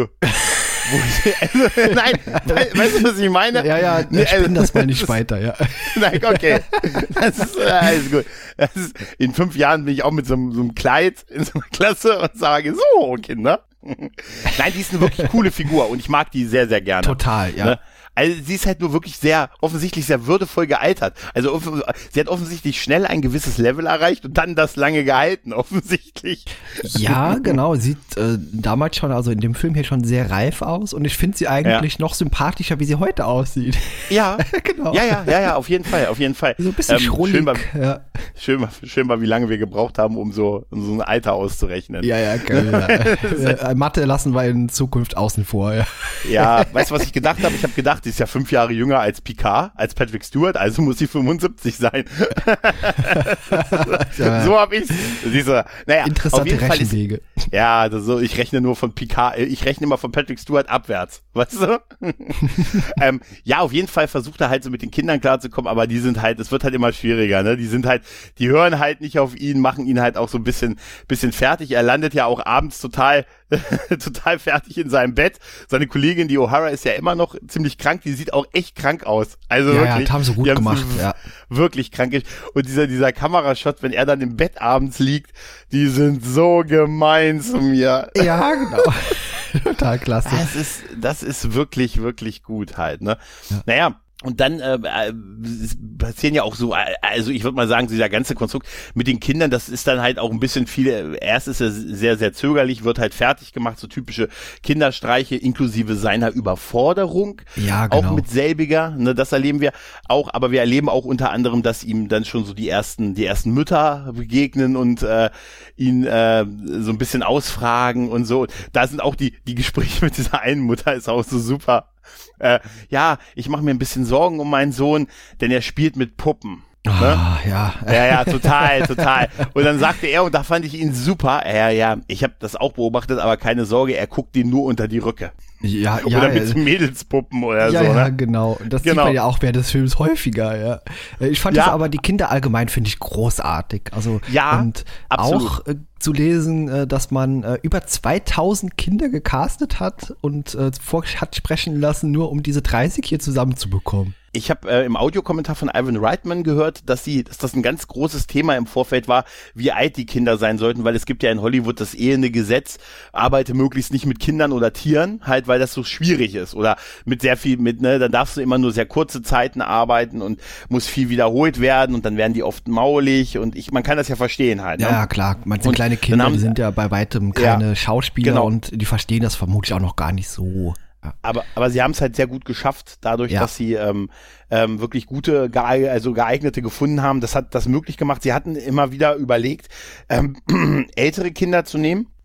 weißt du, was ich meine? Ja, ich spinne das mal nicht weiter, ja. Nein, okay, das ist alles gut. In 5 Jahren bin ich auch mit so einem Kleid in so einer Klasse und sage, so, Kinder. Nein, die ist eine wirklich coole Figur und ich mag die sehr, sehr gerne. Total, ja. Ne? Also sie ist halt nur wirklich offensichtlich sehr würdevoll gealtert. Also sie hat offensichtlich schnell ein gewisses Level erreicht und dann das lange gehalten, offensichtlich. Ja, genau. Sieht damals schon, also in dem Film hier schon sehr reif aus und ich finde sie eigentlich noch sympathischer, wie sie heute aussieht. Ja, genau. Ja, auf jeden Fall. So ein bisschen schrullig. Schön mal, wie lange wir gebraucht haben, um so ein Alter auszurechnen. Ja, geil. Mathe lassen wir in Zukunft außen vor, ja. Ja, weißt du, was ich gedacht habe? Ich habe gedacht, die ist ja 5 Jahre jünger als Picard, als Patrick Stewart, also muss sie 75 sein. So habe ich's. Naja, interessante Rechenwege. Ich rechne nur von Picard, ich rechne immer von Patrick Stewart abwärts, weißt du? Ja, auf jeden Fall versucht er halt so mit den Kindern klarzukommen, aber es wird halt immer schwieriger, ne? Die hören halt nicht auf ihn, machen ihn halt auch so ein bisschen fertig. Er landet ja auch abends total fertig in seinem Bett. Seine Kollegin, die O'Hara, ist ja immer noch ziemlich krank. Die sieht auch echt krank aus. Also wirklich. Ja, haben sie gut gemacht. Ja. Wirklich krank. Und dieser Kamerashot, wenn er dann im Bett abends liegt, die sind so gemein zu mir. Ja, genau. Total klasse. Das ist wirklich, wirklich gut halt, ne? Ja. Naja. Und dann passieren ja auch so, also ich würde mal sagen, dieser ganze Konstrukt mit den Kindern, das ist dann halt auch ein bisschen viel, erst ist er sehr, sehr zögerlich, wird halt fertig gemacht, so typische Kinderstreiche inklusive seiner Überforderung, ja, genau. Auch mit selbiger, ne, das erleben wir auch, aber wir erleben auch unter anderem, dass ihm dann schon so die ersten Mütter begegnen und ihn so ein bisschen ausfragen und so. Da sind auch die Gespräche mit dieser einen Mutter ist auch so super. Ich mache mir ein bisschen Sorgen um meinen Sohn, denn er spielt mit Puppen. Ne? Ja, total. Und dann sagte er, und da fand ich ihn super, ich habe das auch beobachtet, aber keine Sorge, er guckt ihn nur unter die Röcke. Ja, oder mit Mädelspuppen oder so. Ja, ne? genau. Das sieht man ja auch während des Films häufiger, ja. Ich fand das aber, die Kinder allgemein finde ich großartig. Also, und absolut. Auch zu lesen, dass man über 2000 Kinder gecastet hat und hat sprechen lassen, nur um diese 30 hier zusammenzubekommen. Ich habe im Audiokommentar von Ivan Reitman gehört, dass das ein ganz großes Thema im Vorfeld war, wie alt die Kinder sein sollten, weil es gibt ja in Hollywood das ehende Gesetz, arbeite möglichst nicht mit Kindern oder Tieren, halt weil das so schwierig ist oder mit sehr viel, dann darfst du immer nur sehr kurze Zeiten arbeiten und muss viel wiederholt werden und dann werden die oft maulig und man kann das ja verstehen halt. Ne? Ja, klar, man sind kleine Kinder, die sind ja bei weitem keine Schauspieler, genau. Und die verstehen das vermutlich auch noch gar nicht so. Aber sie haben es halt sehr gut geschafft, dadurch, dass sie wirklich gute, geeignete gefunden haben. Das hat das möglich gemacht. Sie hatten immer wieder überlegt, ältere Kinder zu nehmen.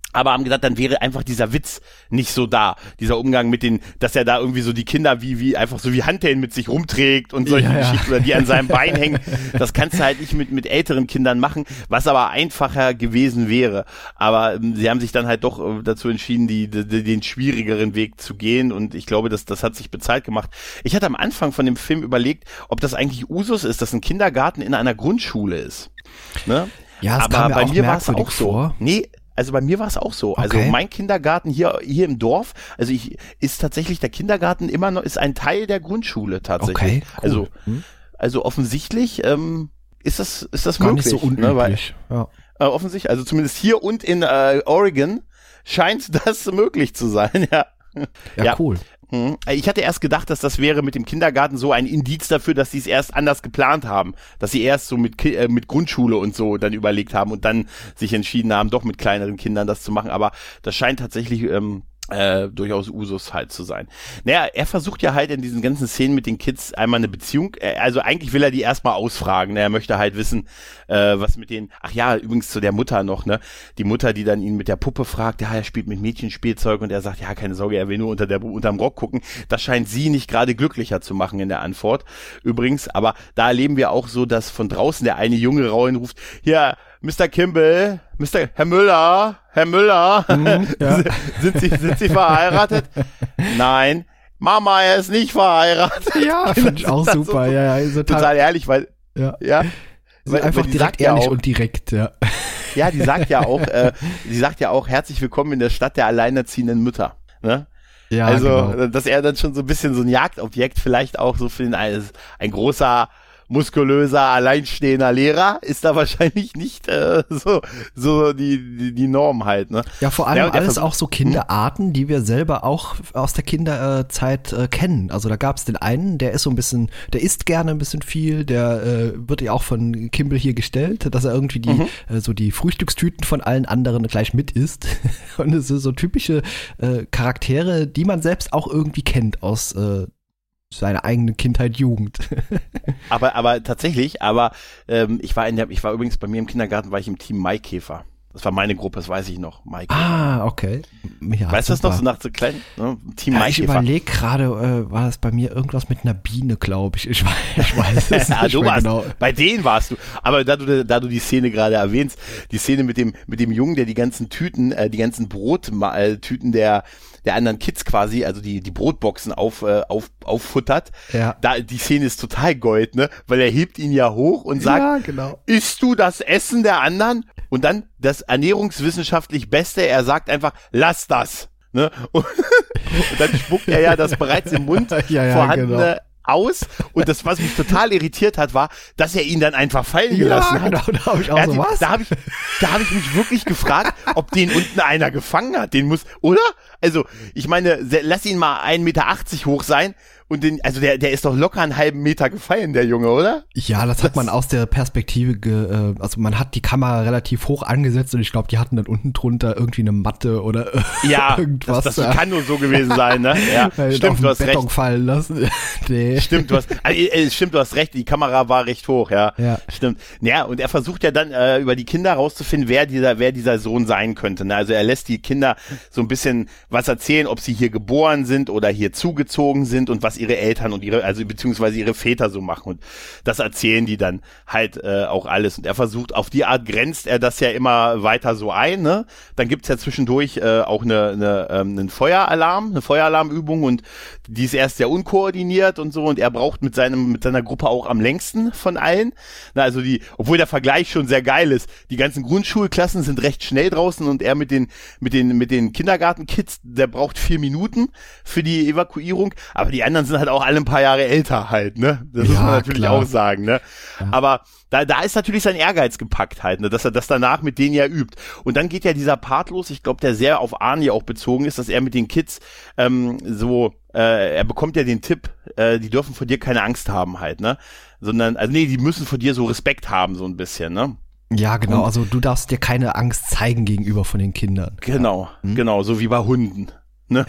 aber haben gedacht, dann wäre einfach dieser Witz nicht so da. Dieser Umgang mit den, dass er da irgendwie so die Kinder wie einfach so wie Handellen mit sich rumträgt und solche Geschichten, oder die an seinem Bein hängen. Das kannst du halt nicht mit älteren Kindern machen, was aber einfacher gewesen wäre. Aber sie haben sich dann halt doch dazu entschieden, den schwierigeren Weg zu gehen, und ich glaube, das hat sich bezahlt gemacht. Ich hatte am Anfang von dem Film überlegt, ob das eigentlich Usus ist, dass ein Kindergarten in einer Grundschule ist. Ne? Ja, das aber kam mir bei auch mir war es merkwürdig auch so. vor. Nee, also bei mir war es auch so. Also Okay. mein Kindergarten hier im Dorf, also ist tatsächlich der Kindergarten immer noch, ist ein Teil der Grundschule tatsächlich. Okay, cool. Also offensichtlich ist das Gar möglich. nicht so unüblich. Ne? Offensichtlich, also zumindest hier und in Oregon scheint das möglich zu sein, ja. Ja, cool. Ich hatte erst gedacht, dass das wäre mit dem Kindergarten so ein Indiz dafür, dass sie es erst anders geplant haben. Dass sie erst so mit Grundschule und so dann überlegt haben und dann sich entschieden haben, doch mit kleineren Kindern das zu machen. Aber das scheint tatsächlich durchaus Usus halt zu sein. Naja, er versucht ja halt in diesen ganzen Szenen mit den Kids einmal eine Beziehung, also eigentlich will er die erstmal ausfragen, ne? Er möchte halt wissen, was mit denen, ach ja, übrigens zu der Mutter noch, ne? Die Mutter, die dann ihn mit der Puppe fragt, ja, er spielt mit Mädchenspielzeug, und er sagt, ja, keine Sorge, er will nur unterm Rock gucken. Das scheint sie nicht gerade glücklicher zu machen in der Antwort. Übrigens, aber da erleben wir auch so, dass von draußen der eine junge Rauen ruft, ja, Mr. Kimball, Herr Müller, ja. sind Sie verheiratet? Nein. Mama, er ist nicht verheiratet. Ja, finde ich auch super. So, ja, total ehrlich, weil, ja. Weil, einfach die direkt sagt ja ehrlich auch, und direkt, ja. Ja, die sagt ja auch, herzlich willkommen in der Stadt der alleinerziehenden Mütter, ne? Ja, also, genau. dass er dann schon so ein bisschen so ein Jagdobjekt vielleicht auch so für ein großer, muskulöser, alleinstehender Lehrer ist da wahrscheinlich nicht so die Norm halt, ne? Ja, vor allem Ja, alles auch so Kinderarten, die wir selber auch aus der Kinderzeit kennen. Also da gab es den einen, der ist so ein bisschen, der isst gerne ein bisschen viel, der wird ja auch von Kimball hier gestellt, dass er irgendwie so die Frühstückstüten von allen anderen gleich mit isst. Und es sind so typische Charaktere, die man selbst auch irgendwie kennt aus seiner eigenen Kindheit, Jugend. Aber tatsächlich, ich war übrigens bei mir im Kindergarten, war ich im Team Maikäfer. Das war meine Gruppe, das weiß ich noch. Maikäfer. Ah, okay. Ja, weißt du das noch, super. so nach so kleinen, ne? Team Ja, Maikäfer. ich überlege gerade, war das bei mir irgendwas mit einer Biene, glaube ich. Ich weiß es Ja, nicht du mehr warst, genau. bei denen warst du. Aber da du die Szene gerade erwähnst, die Szene mit dem Jungen, der die ganzen Tüten, die ganzen Brottüten der anderen Kids quasi, also die Brotboxen auffuttert. Ja. Die Szene ist total gold, ne? Weil er hebt ihn ja hoch und sagt, Ja, genau. isst du das Essen der anderen? Und dann das ernährungswissenschaftlich Beste, er sagt einfach, lass das. Ne? Und dann spuckt er ja das bereits im Mund Ja, vorhandene aus. Und das, was mich total irritiert hat, war, dass er ihn dann einfach fallen gelassen hat. Genau, da habe ich auch so was. Da hab ich mich wirklich gefragt, ob den unten einer gefangen hat. Den muss, oder? Also, ich meine, lass ihn mal 1,80 Meter hoch sein. Und der ist doch locker einen halben Meter gefallen, der Junge, oder? Ja, das hat man aus der Perspektive, also man hat die Kamera relativ hoch angesetzt und ich glaube, die hatten dann unten drunter irgendwie eine Matte oder ja, irgendwas. Das kann nur so gewesen sein, ne? Ja, stimmt, du hast Beton recht. fallen lassen. Nee. Stimmt, du hast recht, die Kamera war recht hoch, ja. Stimmt. Ja, und er versucht ja dann über die Kinder rauszufinden, wer dieser Sohn sein könnte. Ne? Also er lässt die Kinder so ein bisschen was erzählen, ob sie hier geboren sind oder hier zugezogen sind und was ihre Eltern und beziehungsweise ihre Väter so machen. Und das erzählen die dann halt auch alles. Und er versucht, auf die Art grenzt er das ja immer weiter so ein, ne? Dann gibt's ja zwischendurch auch eine Feueralarmübung, und die ist erst sehr unkoordiniert und so, und er braucht mit seiner Gruppe auch am längsten von allen. Na, also obwohl der Vergleich schon sehr geil ist, die ganzen Grundschulklassen sind recht schnell draußen, und er mit den Kindergartenkids, der braucht 4 Minuten für die Evakuierung, aber die anderen sind halt auch alle ein paar Jahre älter halt, ne? Das muss man natürlich klar. auch sagen, ne? Ja. Aber da ist natürlich sein Ehrgeiz gepackt halt, ne? Dass er das danach mit denen ja übt. Und dann geht ja dieser Part los, ich glaube, der sehr auf Arnie auch bezogen ist, dass er mit den Kids er bekommt ja den Tipp, die dürfen vor dir keine Angst haben halt, ne? Die müssen vor dir so Respekt haben, so ein bisschen, ne? Ja, genau, also du darfst dir keine Angst zeigen gegenüber von den Kindern. Genau, so wie bei Hunden. Ne?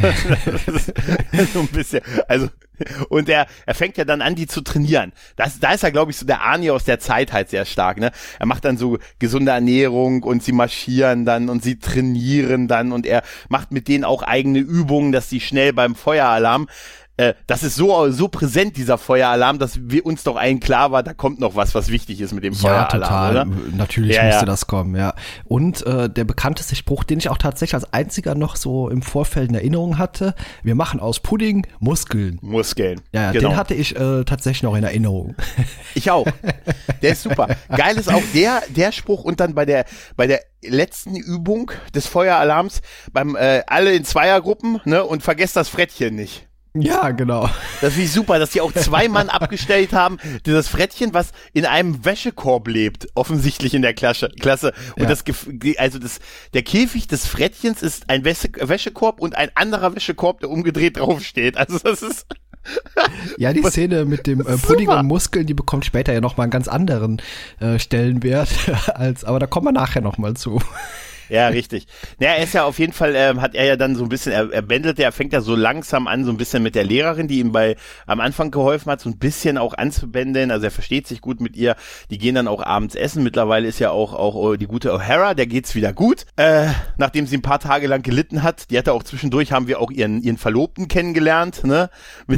So ein bisschen, also, und er fängt ja dann an, die zu trainieren. Da ist er, glaube ich, so der Arnie aus der Zeit halt sehr stark, ne? Er macht dann so gesunde Ernährung und sie marschieren dann und sie trainieren dann und er macht mit denen auch eigene Übungen, dass sie schnell beim Feueralarm, das ist so präsent, dieser Feueralarm, dass wir uns doch allen klar war, da kommt noch was wichtig ist mit dem Feueralarm. Ja, total. Oder? Natürlich musste das kommen, ja. Und der bekannteste Spruch, den ich auch tatsächlich als einziger noch so im Vorfeld in Erinnerung hatte, wir machen aus Pudding Muskeln. Ja, genau. Den hatte ich tatsächlich noch in Erinnerung. Ich auch. Der ist super. Geil ist auch der Spruch und dann bei der letzten Übung des Feueralarms beim alle in Zweiergruppen, ne, und vergesst das Frettchen nicht. Ja, genau. Das ist super, dass die auch 2 Mann abgestellt haben. Dieses Frettchen, was in einem Wäschekorb lebt, offensichtlich in der Klasse. Und ja. Der Käfig des Frettchens ist ein Wäschekorb und ein anderer Wäschekorb, der umgedreht draufsteht. Also das ist... Ja, die Szene mit dem Pudding und Muskeln, die bekommt später ja nochmal einen ganz anderen Stellenwert. Aber da kommen wir nachher nochmal zu. Ja, richtig. Naja, er ist ja auf jeden Fall, hat er ja dann so ein bisschen, er fängt ja so langsam an, so ein bisschen mit der Lehrerin, die ihm am Anfang geholfen hat, so ein bisschen auch anzubändeln. Also er versteht sich gut mit ihr. Die gehen dann auch abends essen. Mittlerweile ist ja auch die gute O'Hara, der geht's wieder gut. Nachdem sie ein paar Tage lang gelitten hat, die hatte auch zwischendurch, haben wir auch ihren Verlobten kennengelernt, ne? Mit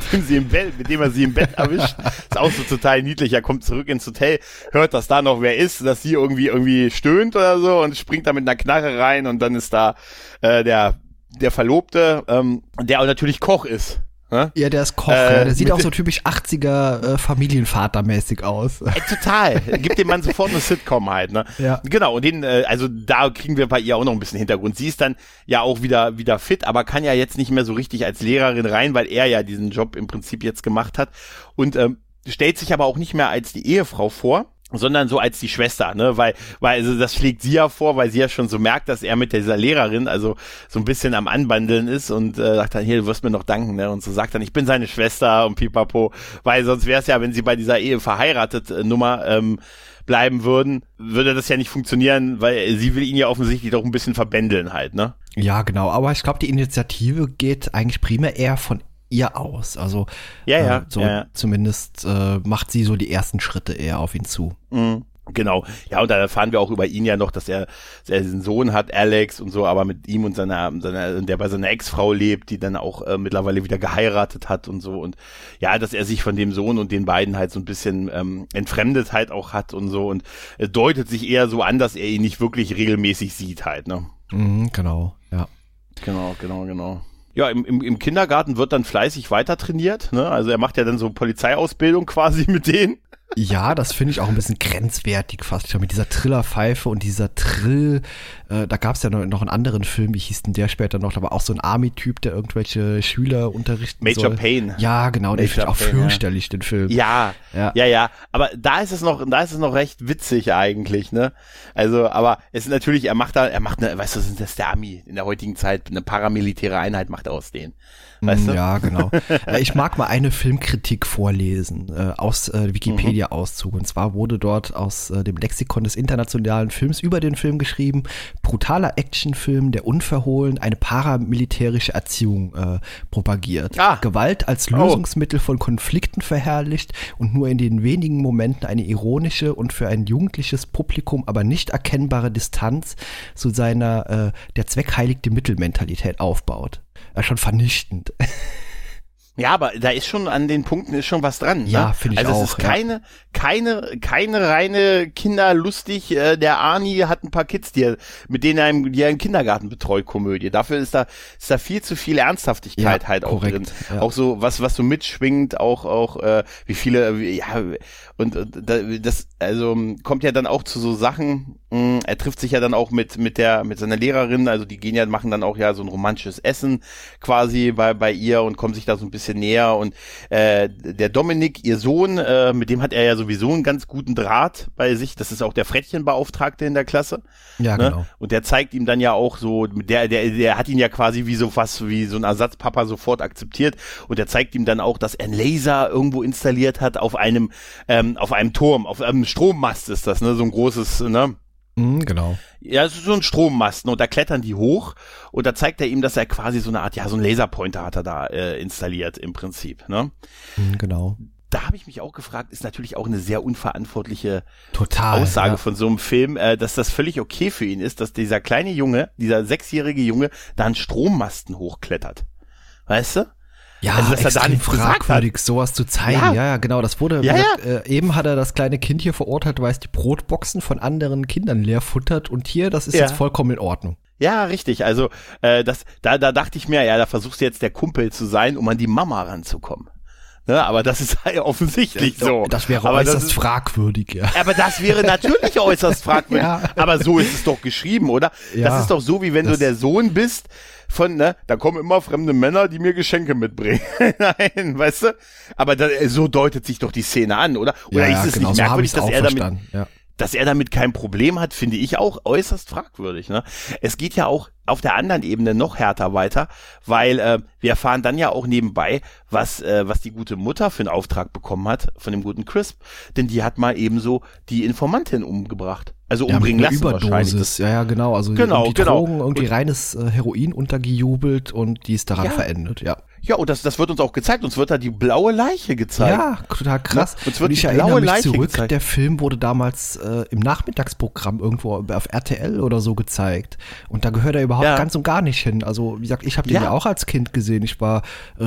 dem er sie im Bett erwischt. Ist auch so total niedlich. Er kommt zurück ins Hotel, hört, dass da noch wer ist, dass sie irgendwie stöhnt oder so und springt da mit einer Knarre rein und dann ist da der Verlobte, der auch natürlich Koch ist. Ne? Ja, der ist Koch. Der sieht auch so typisch 80er Familienvatermäßig aus. Total. Gibt dem Mann sofort eine Sitcom halt. Ne? Ja. Genau. Und also da kriegen wir bei ihr auch noch ein bisschen Hintergrund. Sie ist dann ja auch wieder fit, aber kann ja jetzt nicht mehr so richtig als Lehrerin rein, weil er ja diesen Job im Prinzip jetzt gemacht hat und stellt sich aber auch nicht mehr als die Ehefrau vor, sondern so als die Schwester, ne, weil also das schlägt sie ja vor, weil sie ja schon so merkt, dass er mit dieser Lehrerin also so ein bisschen am Anbandeln ist und sagt dann, hier, du wirst mir noch danken, ne, und so sagt dann, ich bin seine Schwester und pipapo, weil sonst wäre es ja, wenn sie bei dieser Ehe verheiratet Nummer bleiben würden, würde das ja nicht funktionieren, weil sie will ihn ja offensichtlich doch ein bisschen verbändeln halt, ne. Ja, genau, aber ich glaube, die Initiative geht eigentlich primär eher von ihr aus. Also zumindest macht sie so die ersten Schritte eher auf ihn zu. Mhm. Genau. Ja, und da erfahren wir auch über ihn ja noch, dass er diesen Sohn hat, Alex und so, aber mit ihm und der bei seiner Ex-Frau lebt, die dann auch mittlerweile wieder geheiratet hat und so. Und ja, dass er sich von dem Sohn und den beiden halt so ein bisschen entfremdet halt auch hat und so. Und deutet sich eher so an, dass er ihn nicht wirklich regelmäßig sieht halt, ne? Mhm, genau, ja. Genau. Ja, im Kindergarten wird dann fleißig weiter trainiert, ne? Also er macht ja dann so Polizeiausbildung quasi mit denen. Ja, das finde ich auch ein bisschen grenzwertig fast schon mit dieser Trillerpfeife und dieser Trill. Da gab es ja noch einen anderen Film, wie hieß denn der später noch? Da war auch so ein Army-Typ, der irgendwelche Schüler unterrichten Major soll. Payne. Ja, genau, den finde ich auch fürchterlich, den Film. Ja. Aber da ist es noch recht witzig eigentlich, ne? Also, aber es ist natürlich, er macht eine, weißt du, das ist der Army in der heutigen Zeit, eine paramilitäre Einheit macht er aus denen. Weißt du? Ja, genau. Ich mag mal eine Filmkritik vorlesen aus Wikipedia-Auszug. Und zwar wurde dort aus dem Lexikon des internationalen Films über den Film geschrieben: brutaler Actionfilm, der unverhohlen eine paramilitärische Erziehung propagiert. Gewalt als Lösungsmittel von Konflikten verherrlicht und nur in den wenigen Momenten eine ironische und für ein jugendliches Publikum aber nicht erkennbare Distanz zu seiner der Zweck heiligt die Mittelmentalität aufbaut. Schon vernichtend. Ja, aber da ist schon an den Punkten ist schon was dran. Ja, ne? finde ich auch. Also es ist keine reine Kinderlustig, der Arnie hat ein paar Kids, die er im Kindergarten betreut, Komödie. Dafür ist da viel zu viel Ernsthaftigkeit halt auch drin. Ja. Auch so, was so mitschwingt, auch wie viele, und das, also kommt ja dann auch zu so Sachen, er trifft sich ja dann auch mit seiner Lehrerin, also die machen dann auch ja so ein romantisches Essen quasi bei ihr und kommen sich da so ein bisschen näher und der Dominik, ihr Sohn, mit dem hat er ja sowieso einen ganz guten Draht bei sich, das ist auch der Frettchenbeauftragte in der Klasse. Ja, ne? Genau. Und der zeigt ihm dann ja auch so, der hat ihn ja quasi wie so ein Ersatzpapa sofort akzeptiert und der zeigt ihm dann auch, dass er einen Laser irgendwo installiert hat auf einem Turm, auf einem Strommast ist das, ne, so ein großes, ne? Genau. Ja, es ist so ein Strommasten und da klettern die hoch und da zeigt er ihm, dass er quasi so eine Art, so einen Laserpointer hat er da installiert im Prinzip, ne? Genau. Da habe ich mich auch gefragt, ist natürlich auch eine sehr unverantwortliche Total, Aussage von so einem Film, dass das völlig okay für ihn ist, dass dieser kleine Junge, dieser 6-jährige Junge, da einen Strommasten hochklettert. Weißt du? Ja, also, dass extrem er da nicht fragwürdig, sowas zu zeigen. Ja, genau, das wurde, eben hat er das kleine Kind hier verurteilt, weil es die Brotboxen von anderen Kindern leer futtert und hier, das ist jetzt vollkommen in Ordnung. Ja, richtig, also da dachte ich mir, da versuchst du jetzt der Kumpel zu sein, um an die Mama ranzukommen. Ne, aber das ist ja offensichtlich so. Das wäre äußerst fragwürdig, ja. Aber das wäre natürlich äußerst fragwürdig. Ja. Aber so ist es doch geschrieben, oder? Ja, das ist doch so, wie wenn du der Sohn bist von, da kommen immer fremde Männer, die mir Geschenke mitbringen. Nein, weißt du? Aber so deutet sich doch die Szene an, oder? Oder ist es nicht merkwürdig, dass er damit kein Problem hat, finde ich auch äußerst fragwürdig. Ne? Es geht ja auch auf der anderen Ebene noch härter weiter, weil wir erfahren dann ja auch nebenbei, was die gute Mutter für einen Auftrag bekommen hat von dem guten Crisp, denn die hat mal ebenso die Informantin umgebracht. Also umbringen lassen Überdosis, ja, genau. Also die Drogen, irgendwie reines Heroin untergejubelt und die ist daran verendet, ja. Ja, und das wird uns auch gezeigt. Uns wird da die blaue Leiche gezeigt. Ja, total krass. Uns wird die blaue Leiche zurück. Gezeigt. Der Film wurde damals im Nachmittagsprogramm irgendwo auf RTL oder so gezeigt. Und da gehört er überhaupt ganz und gar nicht hin. Also, wie gesagt, ich habe den ja auch als Kind gesehen. Ich war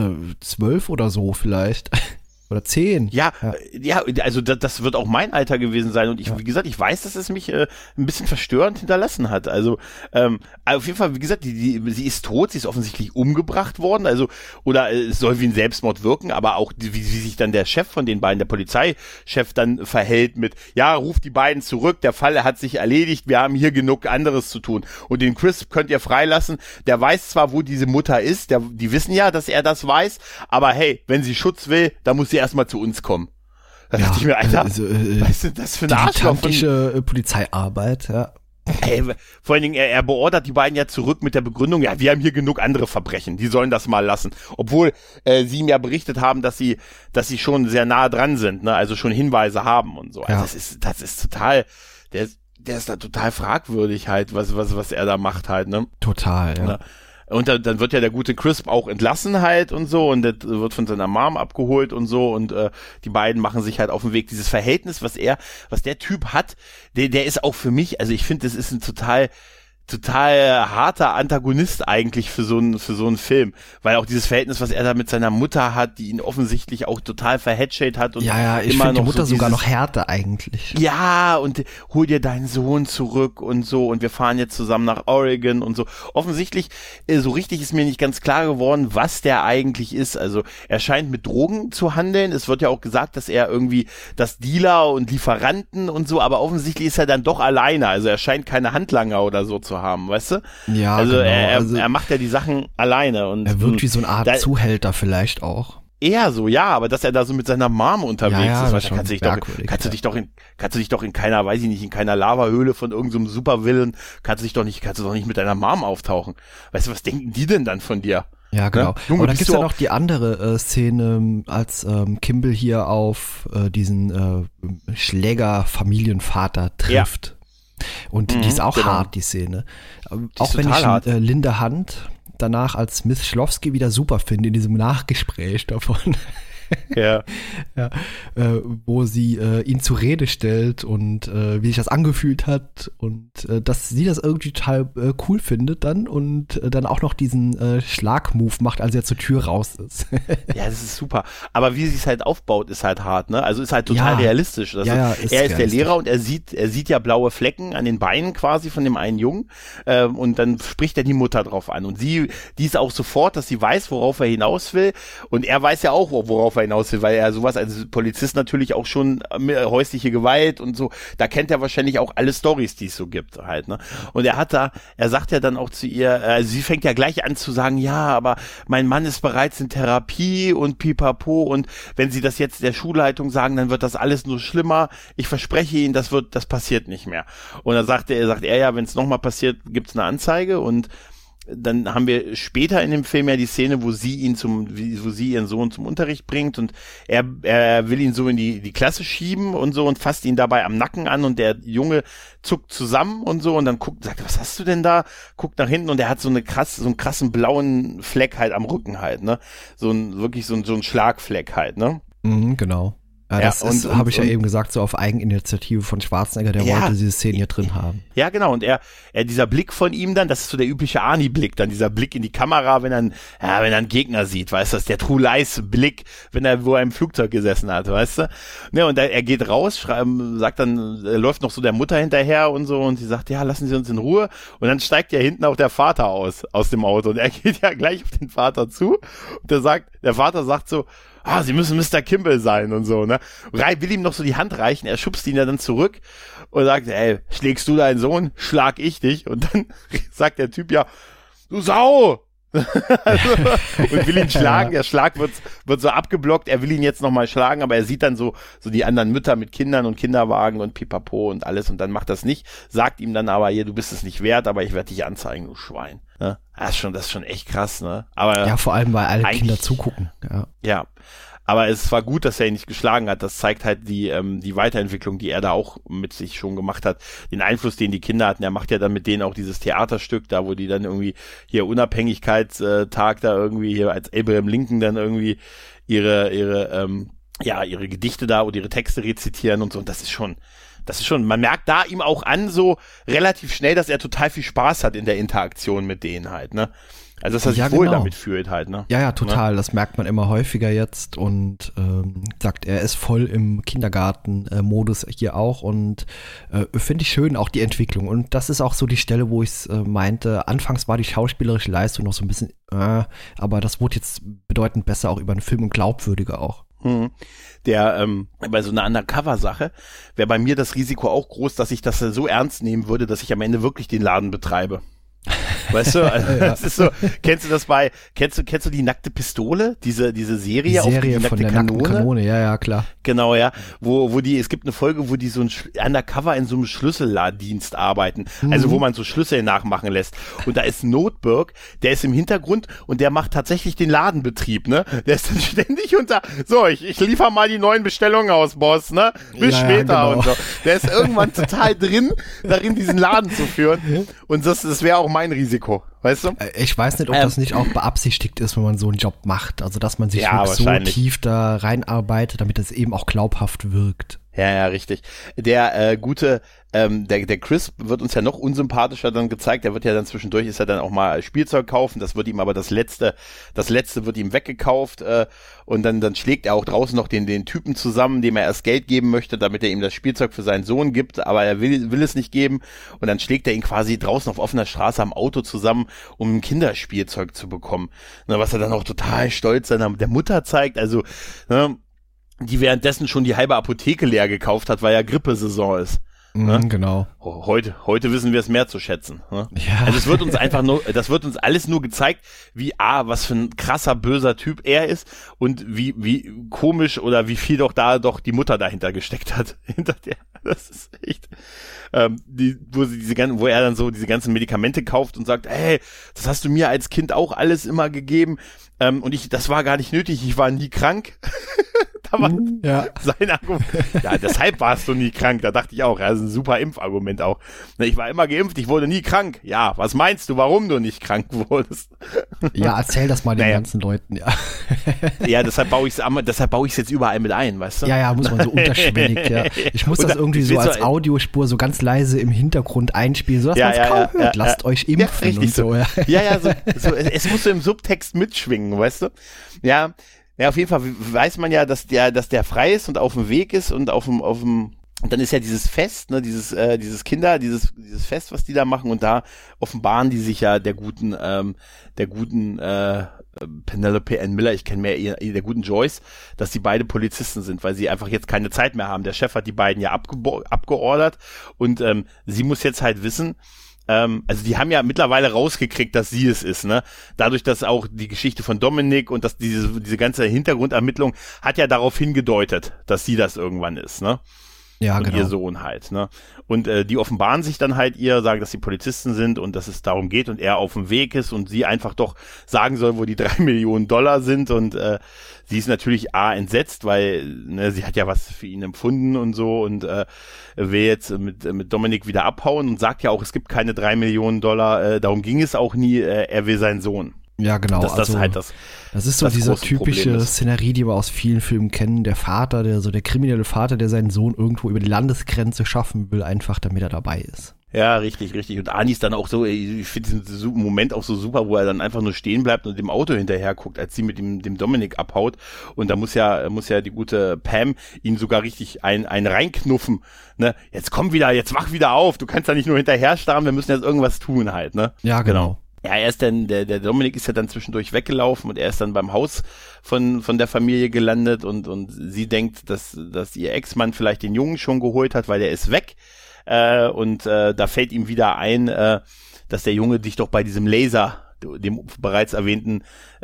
12 oder so vielleicht. Oder 10. Ja, also das wird auch mein Alter gewesen sein. Und wie gesagt, ich weiß, dass es mich ein bisschen verstörend hinterlassen hat. Also auf jeden Fall, wie gesagt, sie ist tot, sie ist offensichtlich umgebracht worden. Also, oder es soll wie ein Selbstmord wirken, aber auch wie sich dann der Chef von den beiden, der Polizeichef dann verhält mit, ruft die beiden zurück, der Fall hat sich erledigt, wir haben hier genug anderes zu tun. Und den Chris könnt ihr freilassen. Der weiß zwar, wo diese Mutter ist, die wissen ja, dass er das weiß, aber hey, wenn sie Schutz will, dann muss sie erstmal zu uns kommen. Da dachte ich mir, Alter, was ist denn das für ein Arschloch? Dilettantische Polizeiarbeit, ja. Ey, vor allen Dingen, er beordert die beiden ja zurück mit der Begründung, wir haben hier genug andere Verbrechen, die sollen das mal lassen. Obwohl sie ihm ja berichtet haben, dass sie schon sehr nah dran sind, ne, also schon Hinweise haben und so. Also das ist total, der ist da total fragwürdig halt, was er da macht halt, ne. Total, ja. Und dann wird ja der gute Crisp auch entlassen halt und so und der wird von seiner Mom abgeholt und so und die beiden machen sich halt auf den Weg. Dieses Verhältnis, was der Typ hat, der ist auch für mich, also ich finde, das ist ein total harter Antagonist eigentlich für so einen Film, weil auch dieses Verhältnis, was er da mit seiner Mutter hat, die ihn offensichtlich auch total verhätschelt hat und ich finde die Mutter sogar noch härter eigentlich. Ja, und hol dir deinen Sohn zurück und so und wir fahren jetzt zusammen nach Oregon und so. Offensichtlich, so richtig ist mir nicht ganz klar geworden, was der eigentlich ist. Also er scheint mit Drogen zu handeln. Es wird ja auch gesagt, dass er irgendwie das Dealer und Lieferanten und so, aber offensichtlich ist er dann doch alleine. Also er scheint keine Handlanger oder so zu haben, weißt du? Ja, also genau. Er macht ja die Sachen alleine. Und er wirkt wie so eine Art Zuhälter vielleicht auch. Eher so, ja, aber dass er da so mit seiner Mom unterwegs ist, weißt, kannst du dich doch in keiner, weiß ich nicht, in keiner Lavahöhle von irgendeinem Supervillain, kannst du doch nicht mit deiner Mom auftauchen. Weißt du, was denken die denn dann von dir? Ja, genau. Und dann gibt's ja noch die andere Szene, als Kimball hier auf diesen Schläger-Familienvater trifft. Ja. Und die ist auch hart, die Szene. Auch wenn ich Linda Hunt danach als Miss Schlowski wieder super finde, in diesem Nachgespräch davon. Ja. Wo sie ihn zur Rede stellt und wie sich das angefühlt hat und dass sie das irgendwie total cool findet dann und dann auch noch diesen Schlagmove macht, als er zur Tür raus ist. Ja, das ist super. Aber wie sie es halt aufbaut, ist halt hart, ne? Also ist halt total realistisch. Also er ist der Lehrer und er sieht ja blaue Flecken an den Beinen quasi von dem einen Jungen und dann spricht er die Mutter drauf an und die ist auch sofort, dass sie weiß, worauf er hinaus will und er weiß ja auch, worauf er hinaus will, weil er sowas als Polizist natürlich auch schon häusliche Gewalt und so, da kennt er wahrscheinlich auch alle Storys, die es so gibt halt, ne? Und er sagt ja dann auch zu ihr, sie fängt ja gleich an zu sagen, ja, aber mein Mann ist bereits in Therapie und pipapo und wenn sie das jetzt der Schulleitung sagen, dann wird das alles nur schlimmer. Ich verspreche Ihnen, das passiert nicht mehr. Und dann sagt er ja, wenn es nochmal passiert, gibt's eine Anzeige und dann haben wir später in dem Film ja die Szene, wo sie ihren Sohn zum Unterricht bringt und er will ihn so in die Klasse schieben und so und fasst ihn dabei am Nacken an und der Junge zuckt zusammen und so und dann sagt, was hast du denn da? Guckt nach hinten und er hat so einen krassen blauen Fleck halt am Rücken halt, ne? Wirklich so ein Schlagfleck halt, ne? Mhm, genau. Ja, das habe ich ja eben gesagt, so auf Eigeninitiative von Schwarzenegger, der wollte diese Szene hier drin haben. Ja, genau. Und er dieser Blick von ihm dann, das ist so der übliche Arnie-Blick, dann dieser Blick in die Kamera, wenn er einen Gegner sieht, weißt du, das ist der True Lies Blick, wo er im Flugzeug gesessen hat, weißt du. Ja, und er geht raus, sagt dann, läuft noch so der Mutter hinterher und so und sie sagt, ja, lassen Sie uns in Ruhe. Und dann steigt ja hinten auch der Vater aus dem Auto und er geht ja gleich auf den Vater zu und der Vater sagt so, Sie müssen Mr. Kimball sein und so, ne? Will ihm noch so die Hand reichen, er schubst ihn ja dann zurück und sagt, ey, schlägst du deinen Sohn, schlag ich dich. Und dann sagt der Typ ja, du Sau! Und will ihn schlagen, der Schlag wird so abgeblockt, er will ihn jetzt nochmal schlagen, aber er sieht dann so die anderen Mütter mit Kindern und Kinderwagen und Pipapo und alles und dann macht das nicht, sagt ihm dann aber, hier, du bist es nicht wert, aber ich werde dich anzeigen, du Schwein. Ne? Das ist schon echt krass, ne? Aber ja, vor allem, weil alle Kinder zugucken. Ja. Aber es war gut, dass er ihn nicht geschlagen hat. Das zeigt halt die Weiterentwicklung, die er da auch mit sich schon gemacht hat. Den Einfluss, den die Kinder hatten. Er macht ja dann mit denen auch dieses Theaterstück, da wo die dann irgendwie hier Unabhängigkeitstag da irgendwie hier als Abraham Lincoln dann irgendwie ihre Gedichte da oder ihre Texte rezitieren und so. Und das ist schon, man merkt da ihm auch an, so relativ schnell, dass er total viel Spaß hat in der Interaktion mit denen halt, ne? Also, dass er sich wohl damit fühlt halt, ne? Ja, total. Das merkt man immer häufiger jetzt und sagt, er ist voll im Kindergarten-Modus hier auch und finde ich schön, auch die Entwicklung. Und das ist auch so die Stelle, wo ich meinte, anfangs war die schauspielerische Leistung noch so ein bisschen, aber das wurde jetzt bedeutend besser auch über den Film und glaubwürdiger auch. Bei so einer Undercover-Sache wäre bei mir das Risiko auch groß, dass ich das so ernst nehmen würde, dass ich am Ende wirklich den Laden betreibe. Weißt du, also, das ist so, kennst du die nackte Pistole? Diese Serie auf die nackte Kanone? Ja, klar. Genau, ja. Es gibt eine Folge, wo die so ein Undercover in so einem Schlüsseldienst arbeiten. Also, wo man so Schlüssel nachmachen lässt. Und da ist Notebook, der ist im Hintergrund und der macht tatsächlich den Ladenbetrieb, ne? Der ist dann ständig ich liefere mal die neuen Bestellungen aus, Boss, ne? Bis später genau. Und so. Der ist irgendwann total darin diesen Laden zu führen. Und das wäre auch mein Risiko, weißt du? Ich weiß nicht, ob das nicht auch beabsichtigt ist, wenn man so einen Job macht. Also, dass man sich wirklich so tief da reinarbeitet, damit es eben auch glaubhaft wirkt. Ja, richtig. Der der Chris wird uns ja noch unsympathischer dann gezeigt. Der wird ja dann zwischendurch, ist er dann auch mal Spielzeug kaufen. Das wird ihm aber das letzte wird ihm weggekauft. Und dann schlägt er auch draußen noch den Typen zusammen, dem er erst Geld geben möchte, damit er ihm das Spielzeug für seinen Sohn gibt. Aber er will es nicht geben. Und dann schlägt er ihn quasi draußen auf offener Straße am Auto zusammen, um ein Kinderspielzeug zu bekommen. Was er dann auch total stolz der Mutter zeigt. Also, die währenddessen schon die halbe Apotheke leer gekauft hat, weil ja Grippesaison ist. Genau. Heute wissen wir es mehr zu schätzen. Ne? Ja. Also das wird uns alles nur gezeigt, was für ein krasser, böser Typ er ist und wie komisch oder wie viel doch die Mutter dahinter gesteckt hat. Das ist echt, wo er dann so diese ganzen Medikamente kauft und sagt, hey, das hast du mir als Kind auch alles immer gegeben. Und das war gar nicht nötig, ich war nie krank. Da war sein Argument. Ja, deshalb warst du nie krank. Da dachte ich auch, das ist ein super Impfargument auch. Ich war immer geimpft, ich wurde nie krank. Ja, was meinst du, warum du nicht krank wurdest? Ja, erzähl das mal den ganzen Leuten, ja. Ja, deshalb baue ich es jetzt überall mit ein, weißt du? Ja, muss man so unterschwellig, ja. Ich muss das irgendwie so als Audiospur so ganz leise im Hintergrund einspielen, sodass man es kaum hört. Lasst euch impfen und so. Ja, so, es muss so im Subtext mitschwingen, weißt du? Ja, auf jeden Fall weiß man ja, dass der frei ist und auf dem Weg ist und und dann ist ja dieses Fest, ne, dieses Fest, was die da machen und da offenbaren die sich ja der guten Penelope Ann Miller, ich kenne mehr der guten Joyce, dass die beide Polizisten sind, weil sie einfach jetzt keine Zeit mehr haben. Der Chef hat die beiden ja abgeordert und sie muss jetzt halt wissen, also die haben ja mittlerweile rausgekriegt, dass sie es ist, ne? Dadurch, dass auch die Geschichte von Dominik und dass diese ganze Hintergrundermittlung hat ja darauf hingedeutet, dass sie das irgendwann ist, ne? Ja, und genau. ihr Sohn halt, ne? Und die offenbaren sich dann halt ihr, sagen, dass sie Polizisten sind und dass es darum geht und er auf dem Weg ist und sie einfach doch sagen soll, wo die 3 Millionen Dollar sind und sie ist natürlich entsetzt, weil ne, sie hat ja was für ihn empfunden und so und will jetzt mit Dominic wieder abhauen und sagt ja auch, es gibt keine 3 Millionen Dollar, darum ging es auch nie, er will seinen Sohn. Ja, genau. Das also, halt das ist so diese typische Szenerie, die wir aus vielen Filmen kennen. Der Vater, der kriminelle Vater, der seinen Sohn irgendwo über die Landesgrenze schaffen will, einfach damit er dabei ist. Ja, richtig. Und Arnie ist dann auch so, ich finde diesen Moment auch so super, wo er dann einfach nur stehen bleibt und dem Auto hinterher guckt, als sie mit dem Dominic abhaut. Und da muss ja die gute Pam ihn sogar richtig einen reinknuffen. Ne? Jetzt komm wieder, jetzt wach wieder auf. Du kannst da nicht nur hinterher starren, wir müssen jetzt irgendwas tun halt, ne? Ja, genau. Ja, er ist dann, der Dominik ist ja dann zwischendurch weggelaufen und er ist dann beim Haus von der Familie gelandet und sie denkt, dass ihr Ex-Mann vielleicht den Jungen schon geholt hat, weil der ist weg. Und da fällt ihm wieder ein, dass der Junge dich doch bei diesem Laser, dem bereits erwähnten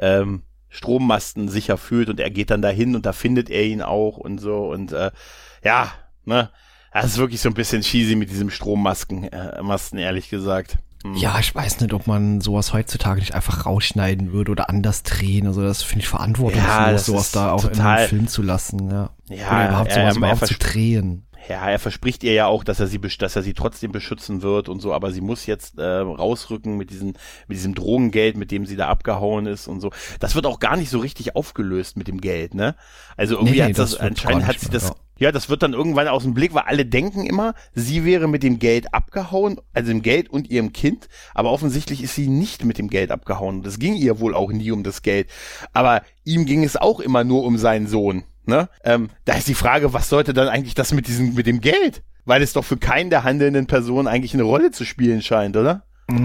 Strommasten sicher fühlt und er geht dann dahin und da findet er ihn auch und so und ja, ne, das ist wirklich so ein bisschen cheesy mit diesem Strommasten, ehrlich gesagt. Ja, ich weiß nicht, ob man sowas heutzutage nicht einfach rausschneiden würde oder anders drehen. Also das finde ich verantwortungslos, sowas da auch in einem Film zu lassen. Ja, oder überhaupt sowas zu drehen. Ja, er verspricht ihr ja auch, dass er sie trotzdem beschützen wird und so, aber sie muss jetzt rausrücken mit diesem Drogengeld, mit dem sie da abgehauen ist und so. Das wird auch gar nicht so richtig aufgelöst mit dem Geld, ne? Also irgendwie anscheinend hat sie das. Ja, das wird dann irgendwann aus dem Blick, weil alle denken immer, sie wäre mit dem Geld abgehauen, also dem Geld und ihrem Kind, aber offensichtlich ist sie nicht mit dem Geld abgehauen. Das ging ihr wohl auch nie um das Geld. Aber ihm ging es auch immer nur um seinen Sohn. Ne? Da ist die Frage, was sollte dann eigentlich das mit dem Geld? Weil es doch für keinen der handelnden Personen eigentlich eine Rolle zu spielen scheint, oder?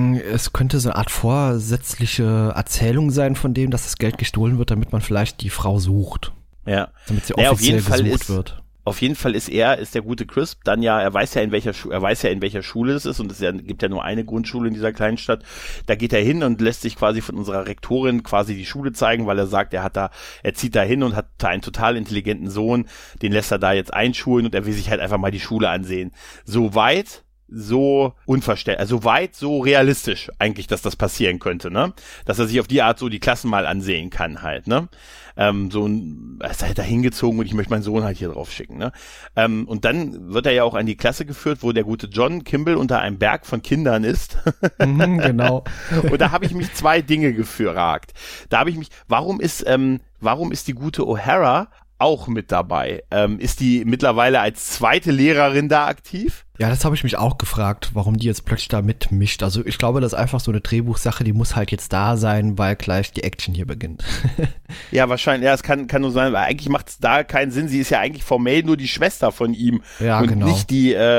Es könnte so eine Art vorsätzliche Erzählung sein von dem, dass das Geld gestohlen wird, damit man vielleicht die Frau sucht. Ja. Damit sie offiziell gesucht wird. Auf jeden Fall ist der gute Crisp dann ja, er weiß ja in welcher Schule es ist und gibt ja nur eine Grundschule in dieser kleinen Stadt. Da geht er hin und lässt sich quasi von unserer Rektorin quasi die Schule zeigen, weil er sagt, er zieht da hin und hat da einen total intelligenten Sohn, den lässt er da jetzt einschulen und er will sich halt einfach mal die Schule ansehen. So weit, so unverständlich, also weit, so realistisch eigentlich, dass das passieren könnte, ne? Dass er sich auf die Art so die Klassen mal ansehen kann halt, ne? Er ist halt da hingezogen und ich möchte meinen Sohn halt hier drauf schicken, ne? Und dann wird er ja auch an die Klasse geführt, wo der gute John Kimball unter einem Berg von Kindern ist. Genau. Und da habe ich mich 2 Dinge gefragt. Warum ist die gute O'Hara auch mit dabei? Ist die mittlerweile als zweite Lehrerin da aktiv? Ja, das habe ich mich auch gefragt, warum die jetzt plötzlich da mitmischt. Also ich glaube, das ist einfach so eine Drehbuchsache, die muss halt jetzt da sein, weil gleich die Action hier beginnt. Ja, wahrscheinlich. Ja, es kann nur sein, weil eigentlich macht es da keinen Sinn. Sie ist ja eigentlich formell nur die Schwester von ihm. Ja, und genau. nicht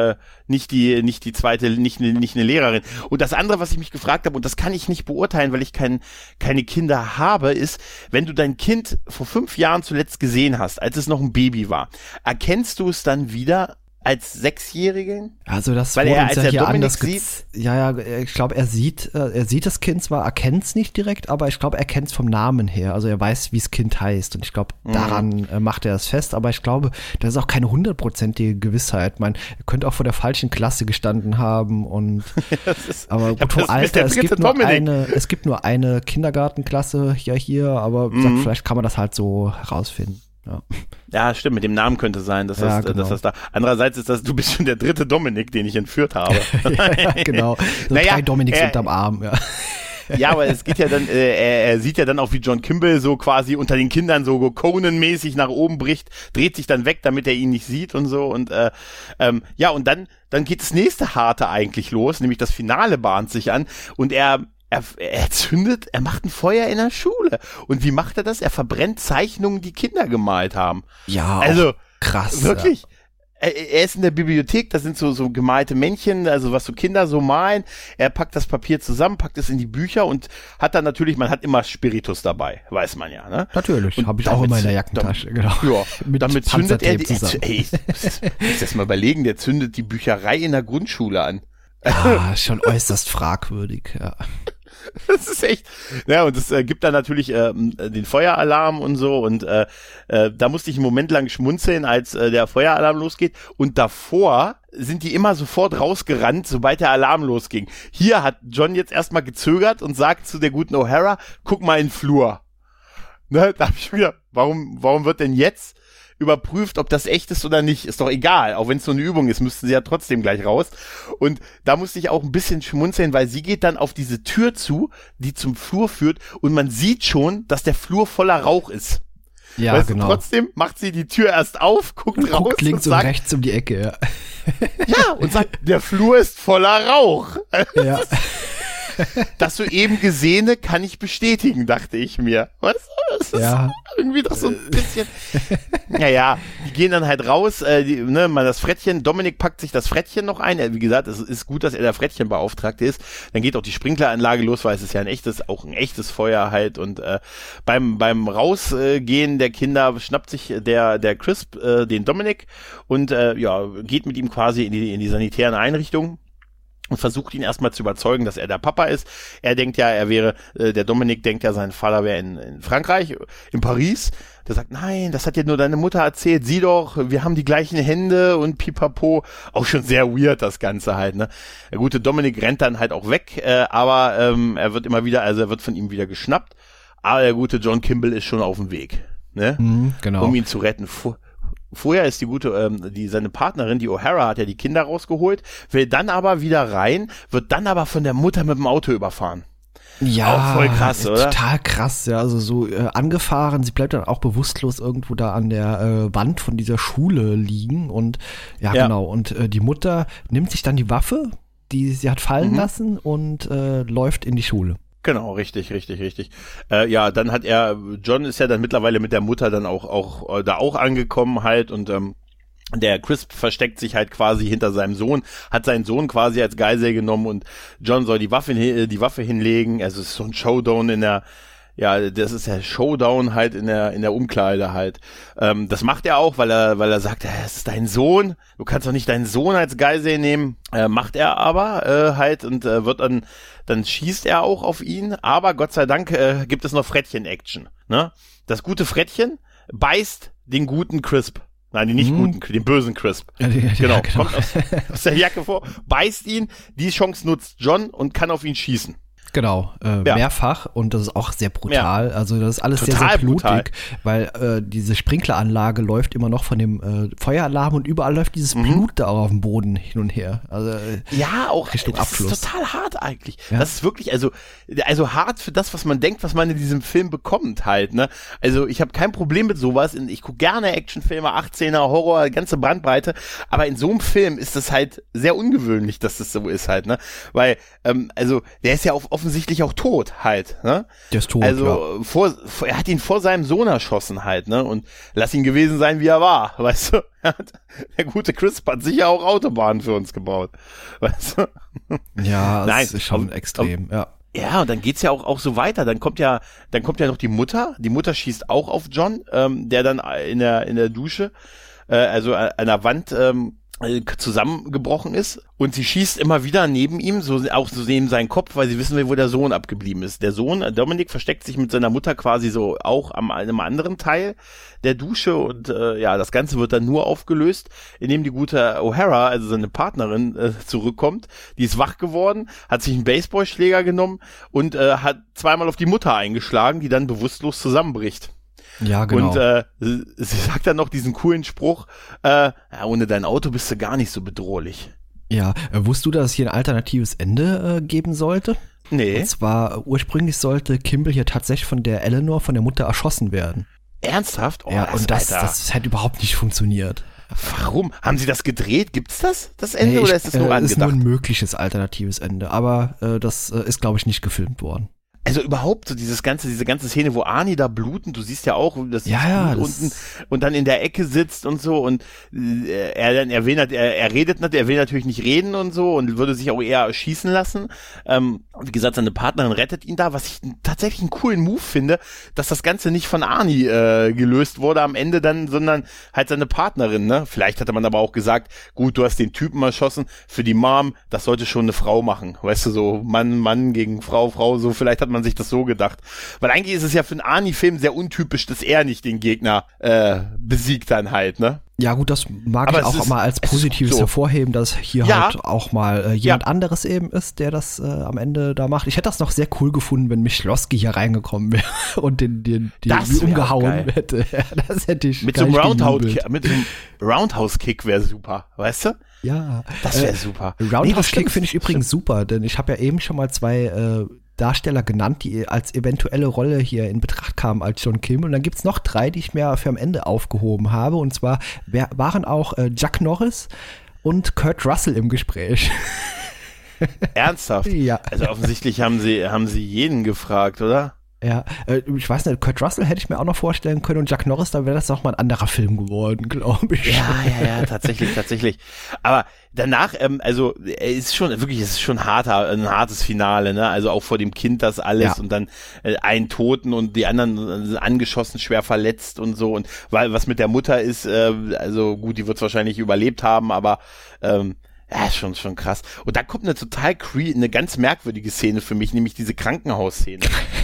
die zweite, nicht eine Lehrerin. Und das andere, was ich mich gefragt habe, und das kann ich nicht beurteilen, weil ich keine Kinder habe, ist, wenn du dein Kind vor 5 Jahren zuletzt gesehen hast, als es noch ein Baby war, erkennst du es dann wieder als 6-Jährigen? Also das weil wurde er, uns als ja er hier Dominik anders sieht, ja, ich glaube, er sieht das Kind zwar, erkennt es nicht direkt, aber ich glaube, er kennt es vom Namen her. Also er weiß, wie das Kind heißt und ich glaube, daran macht er es fest. Aber ich glaube, das ist auch keine 100%ige Gewissheit. Ich meine, er könnte auch vor der falschen Klasse gestanden haben und aber gut, vom Alter, es gibt nur eine Kindergartenklasse hier, aber vielleicht kann man das halt so herausfinden. Ja, stimmt, mit dem Namen könnte sein, dass das da. Andererseits ist du bist schon der 3. Dominik, den ich entführt habe. Ja, genau. So 3 Dominiks unterm Arm, ja. Ja, aber es geht ja dann, er sieht ja dann auch, wie John Kimball so quasi unter den Kindern so Conan-mäßig nach oben bricht, dreht sich dann weg, damit er ihn nicht sieht und so und ja, und dann geht das nächste Harte eigentlich los, nämlich das Finale bahnt sich an und er macht ein Feuer in der Schule. Und wie macht er das? Er verbrennt Zeichnungen, die Kinder gemalt haben. Ja, also krass. Wirklich. Ja. Er ist in der Bibliothek, da sind so gemalte Männchen, also was so Kinder so malen. Er packt das Papier zusammen, packt es in die Bücher und hat dann natürlich, man hat immer Spiritus dabei, weiß man ja, ne? Natürlich, habe ich auch immer in der Jackentasche, genau. Ja, mit damit zündet er zusammen. Ey, muss das mal überlegen, der zündet die Bücherei in der Grundschule an. Ja, schon äußerst fragwürdig, ja. Das ist echt, ja, und das gibt dann natürlich den Feueralarm und so und da musste ich einen Moment lang schmunzeln, als der Feueralarm losgeht und davor sind die immer sofort rausgerannt, sobald der Alarm losging. Hier hat John jetzt erstmal gezögert und sagt zu der guten O'Hara, guck mal in den Flur. Ne, da hab ich wieder, warum wird denn jetzt überprüft, ob das echt ist oder nicht? Ist doch egal, auch wenn es so eine Übung ist, müssten sie ja trotzdem gleich raus. Und da musste ich auch ein bisschen schmunzeln, weil sie geht dann auf diese Tür zu, die zum Flur führt und man sieht schon, dass der Flur voller Rauch ist. Ja, weißt genau. Du, trotzdem macht sie die Tür erst auf, guckt raus guckt links und sagt, rechts um die Ecke, ja. Ja, und sagt, der Flur ist voller Rauch. Ja. Das soeben Gesehene kann ich bestätigen, dachte ich mir. Weißt du, das ist irgendwie doch so ein bisschen. Naja, die gehen dann halt raus, mal das Frettchen, Dominik packt sich das Frettchen noch ein. Wie gesagt, es ist gut, dass er der Frettchenbeauftragte ist. Dann geht auch die Sprinkleranlage los, weil es ist ja ein echtes Feuer halt. Und beim Rausgehen der Kinder schnappt sich der Crisp den Dominik und geht mit ihm quasi in die sanitären Einrichtungen. Und versucht ihn erstmal zu überzeugen, dass er der Papa ist. Er denkt ja, der Dominik denkt ja, sein Vater wäre in Frankreich, in Paris. Der sagt, nein, das hat dir nur deine Mutter erzählt, sieh doch, wir haben die gleichen Hände und pipapo. Auch schon sehr weird, das Ganze halt, ne. Der gute Dominik rennt dann halt auch weg, aber er wird von ihm wieder geschnappt. Aber der gute John Kimball ist schon auf dem Weg, ne, genau. Um ihn zu retten. Vorher ist die gute, seine Partnerin, die O'Hara, hat ja die Kinder rausgeholt, will dann aber wieder rein, wird dann aber von der Mutter mit dem Auto überfahren. Ja, auch voll krass, oder? Total krass, ja, also so angefahren, sie bleibt dann auch bewusstlos irgendwo da an der Wand von dieser Schule liegen und genau, und die Mutter nimmt sich dann die Waffe, die sie hat fallen lassen und läuft in die Schule. Genau, richtig. Dann hat John ist ja dann mittlerweile mit der Mutter dann auch angekommen halt und der Crisp versteckt sich halt quasi hinter seinem Sohn, hat seinen Sohn quasi als Geisel genommen und John soll die Waffe hinlegen. Also es ist so ein Showdown das ist der Showdown halt in der Umkleide halt. Das macht er auch, weil er sagt, es ist dein Sohn, du kannst doch nicht deinen Sohn als Geisel nehmen. Macht er aber halt und dann schießt er auch auf ihn, aber Gott sei Dank gibt es noch Frettchen-Action. Ne? Das gute Frettchen beißt den guten Crisp. Nein, den nicht guten, den bösen Crisp. Genau. Kommt aus der Jacke vor, beißt ihn, die Chance nutzt John und kann auf ihn schießen. Genau, mehrfach und das ist auch sehr brutal, also das ist alles total sehr, sehr blutig, brutal. Weil diese Sprinkleranlage läuft immer noch von dem Feueralarm und überall läuft dieses Blut da auch auf dem Boden hin und her. Also auch Richtung Abfluss. Das ist total hart eigentlich. Ja. Das ist wirklich, also hart für das, was man denkt, was man in diesem Film bekommt halt, ne? Also ich habe kein Problem mit sowas, ich gucke gerne Actionfilme, 18er, Horror, ganze Bandbreite, aber in so einem Film ist das halt sehr ungewöhnlich, dass das so ist halt, ne? Weil, der ist ja offensichtlich auch tot halt, ne? Der ist tot, also er hat ihn vor seinem Sohn erschossen halt, ne? Und lass ihn gewesen sein, wie er war, weißt du? Der gute Crisp hat sicher auch Autobahnen für uns gebaut, weißt du? Ja, das ist schon extrem, ja. Ja, und dann geht's ja auch so weiter. Dann kommt ja noch die Mutter. Die Mutter schießt auch auf John, der dann in der Dusche, also an der Wand zusammengebrochen ist und sie schießt immer wieder neben ihm, so neben seinen Kopf, weil sie wissen will, wo der Sohn abgeblieben ist. Der Sohn, Dominik, versteckt sich mit seiner Mutter quasi so auch an einem anderen Teil der Dusche und das Ganze wird dann nur aufgelöst, indem die gute O'Hara, also seine Partnerin, zurückkommt. Die ist wach geworden, hat sich einen Baseballschläger genommen und hat zweimal auf die Mutter eingeschlagen, die dann bewusstlos zusammenbricht. Ja, genau. Und sie sagt dann noch diesen coolen Spruch, ohne dein Auto bist du gar nicht so bedrohlich. Ja, wusstest du, dass es hier ein alternatives Ende geben sollte? Nee. Und zwar ursprünglich sollte Kimball hier tatsächlich von der Eleanor, von der Mutter, erschossen werden. Ernsthaft? Oh, ja, und das hat überhaupt nicht funktioniert. Warum? Haben sie das gedreht? Gibt's das Ende, oder ist es nur angedacht? Das ist nur ein mögliches alternatives Ende, aber das ist, glaube ich, nicht gefilmt worden. Also überhaupt so diese ganze Szene, wo Arnie da bluten, du siehst ja auch, dass ja, Blut unten und dann in der Ecke sitzt und so und er will natürlich nicht reden und so und würde sich auch eher schießen lassen. Wie gesagt, seine Partnerin rettet ihn da, was ich tatsächlich einen coolen Move finde, dass das Ganze nicht von Arnie gelöst wurde am Ende dann, sondern halt seine Partnerin, ne? Vielleicht hatte man aber auch gesagt, gut, du hast den Typen erschossen, für die Mom, das sollte schon eine Frau machen, weißt du, so Mann gegen Frau, so, vielleicht hat man sich das so gedacht. Weil eigentlich ist es ja für einen Arnie-Film sehr untypisch, dass er nicht den Gegner besiegt dann halt, ne? Ja gut, das mag aber ich auch mal als Positives hervorheben, dass hier halt auch mal jemand anderes eben ist, der das am Ende da macht. Ich hätte das noch sehr cool gefunden, wenn Michlowski hier reingekommen wäre und den umgehauen hätte. Das hätte ich mit so einem Roundhouse-Kick wäre super, weißt du? Ja. Das wäre super. Roundhouse-Kick finde ich übrigens super, denn ich habe ja eben schon mal zwei Darsteller genannt, die als eventuelle Rolle hier in Betracht kamen als John Kimball. Und dann gibt's noch 3, die ich mir für am Ende aufgehoben habe. Und zwar waren auch Chuck Norris und Kurt Russell im Gespräch. Ernsthaft? Ja. Also offensichtlich haben sie jeden gefragt, oder? Ja, ich weiß nicht, Kurt Russell hätte ich mir auch noch vorstellen können und Chuck Norris, da wäre das auch mal ein anderer Film geworden, glaube ich. Ja, tatsächlich. Aber danach, es ist schon ein hartes Finale, ne? Also auch vor dem Kind das alles und dann einen Toten und die anderen angeschossen, schwer verletzt und so und weil was mit der Mutter ist, also gut, die wird es wahrscheinlich überlebt haben, aber ja, schon krass. Und da kommt eine ganz merkwürdige Szene für mich, nämlich diese Krankenhausszene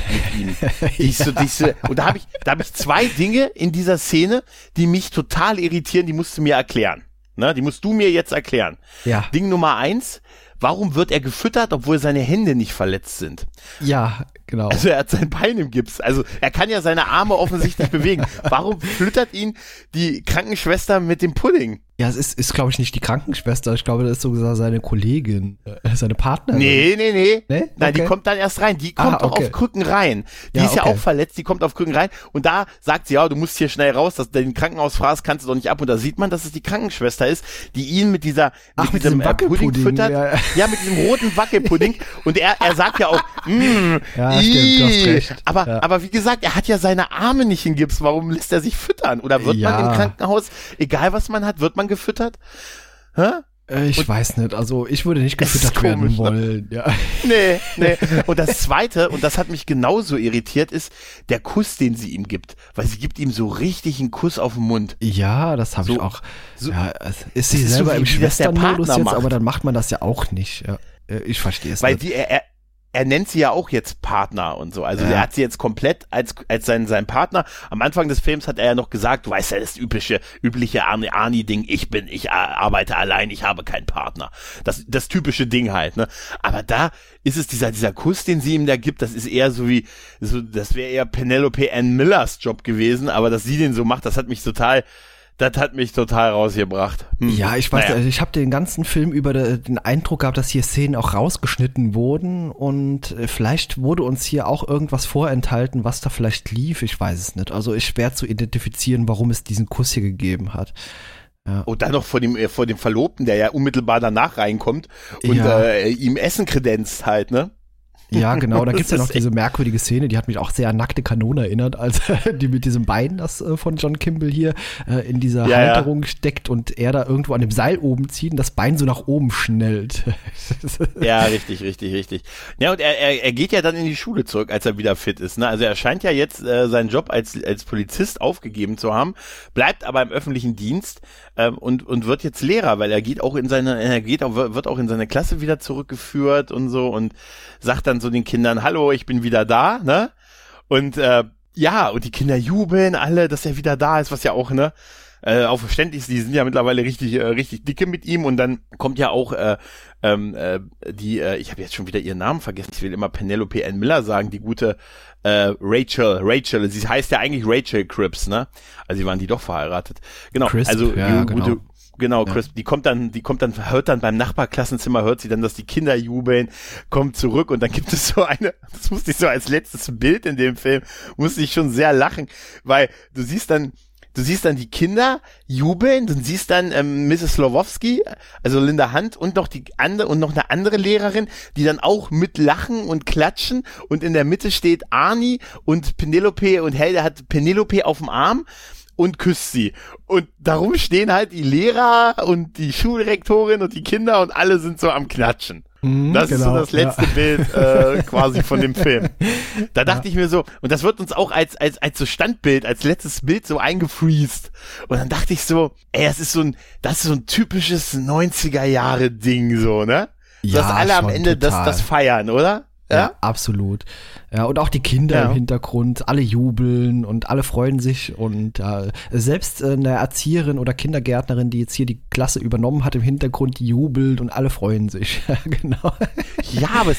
mit ihm. Und da habe ich 2 Dinge in dieser Szene, die mich total irritieren, die musst du mir erklären. Ne? Die musst du mir jetzt erklären. Ja. Ding Nummer 1, warum wird er gefüttert, obwohl seine Hände nicht verletzt sind? Ja, genau. Also er hat sein Bein im Gips. Also er kann ja seine Arme offensichtlich bewegen. Warum füttert ihn die Krankenschwester mit dem Pudding? Ja, es ist glaube ich, nicht die Krankenschwester. Ich glaube, das ist sogar seine Kollegin, seine Partnerin. Nee? Nein, okay. Die kommt dann erst rein. Die kommt doch auf Krücken rein. Die ist ja auch verletzt, die kommt auf Krücken rein. Und da sagt sie, ja, du musst hier schnell raus, dass du den Krankenhaus fragst, kannst du doch nicht ab. Und da sieht man, dass es die Krankenschwester ist, die ihn mit diesem Pudding füttert. Ja, mit diesem roten Wackelpudding. Und er sagt ja auch, ja, stimmt, du hast recht. Aber wie gesagt, er hat ja seine Arme nicht in Gips. Warum lässt er sich füttern? Oder wird man im Krankenhaus, egal was man hat, wird man gefüttert? Hä? Ich weiß nicht, also ich würde nicht gefüttert werden wollen. Ja. Nee. Und das Zweite, und das hat mich genauso irritiert, ist der Kuss, den sie ihm gibt. Weil sie gibt ihm so richtig einen Kuss auf den Mund. Ja, das habe ich auch. Ist sie selber im Schwesternmodus jetzt, aber dann macht man das ja auch nicht. Ja. Ich verstehe es nicht. Weil er nennt sie ja auch jetzt Partner und so. Also er hat sie jetzt komplett als sein Partner. Am Anfang des Films hat er ja noch gesagt, du weißt ja, das übliche Arnie-Ding, ich arbeite allein, ich habe keinen Partner. Das typische Ding halt, ne? Aber da ist es dieser Kuss, den sie ihm da gibt, das ist eher das wäre eher Penelope Ann Millers Job gewesen, aber dass sie den so macht, das hat mich total rausgebracht. Ja, ich weiß, also ich habe den ganzen Film über den Eindruck gehabt, dass hier Szenen auch rausgeschnitten wurden und vielleicht wurde uns hier auch irgendwas vorenthalten, was da vielleicht lief, ich weiß es nicht. Also schwer zu identifizieren, warum es diesen Kuss hier gegeben hat. Ja. Und dann noch vor dem Verlobten, der ja unmittelbar danach reinkommt und ihm Essen kredenzt halt, ne? Ja, genau, da gibt's ja noch diese merkwürdige Szene, die hat mich auch sehr an Nackte Kanone erinnert, als die mit diesem Bein, das von John Kimball hier in dieser Halterung steckt und er da irgendwo an dem Seil oben zieht und das Bein so nach oben schnellt. Ja, richtig. Ja, und er geht ja dann in die Schule zurück, als er wieder fit ist, ne? Also er scheint ja jetzt seinen Job als Polizist aufgegeben zu haben, bleibt aber im öffentlichen Dienst und wird jetzt Lehrer, weil wird auch in seine Klasse wieder zurückgeführt und so und sagt dann so den Kindern, hallo, ich bin wieder da, ne? Und und die Kinder jubeln alle, dass er wieder da ist, was ja auch, ne? Auch verständlich ist, die sind ja mittlerweile richtig dicke mit ihm und dann kommt ja auch ich habe jetzt schon wieder ihren Namen vergessen, ich will immer Penelope Ann Miller sagen, die gute Rachel, sie heißt ja eigentlich Rachel Cripps, ne? Also sie waren die doch verheiratet. Genau, Crisp, also ja, gute, genau, Chris, die kommt dann, hört dann beim Nachbarklassenzimmer, hört sie dann, dass die Kinder jubeln, kommt zurück und dann gibt es das musste ich so als letztes Bild in dem Film, musste ich schon sehr lachen, weil du siehst dann du siehst dann die Kinder jubeln, du siehst dann Mrs. Slowowski, also Linda Hunt und noch eine andere Lehrerin, die dann auch mitlachen und klatschen und in der Mitte steht Arnie und Penelope und Helga hat Penelope auf dem Arm und küsst sie. Und darum stehen halt die Lehrer und die Schulrektorin und die Kinder und alle sind so am Klatschen. Das ist so das letzte Bild quasi von dem Film. Da dachte ich mir so, und das wird uns auch als so Standbild, als letztes Bild so eingefriest. Und dann dachte ich so, das ist so ein typisches 90er-Jahre-Ding so, ne? Ja, dass alle am Ende das feiern, oder? Ja, absolut. Ja, und auch die Kinder im Hintergrund, alle jubeln und alle freuen sich und selbst eine Erzieherin oder Kindergärtnerin, die jetzt hier die Klasse übernommen hat, im Hintergrund, die jubelt und alle freuen sich. Genau. Ja, aber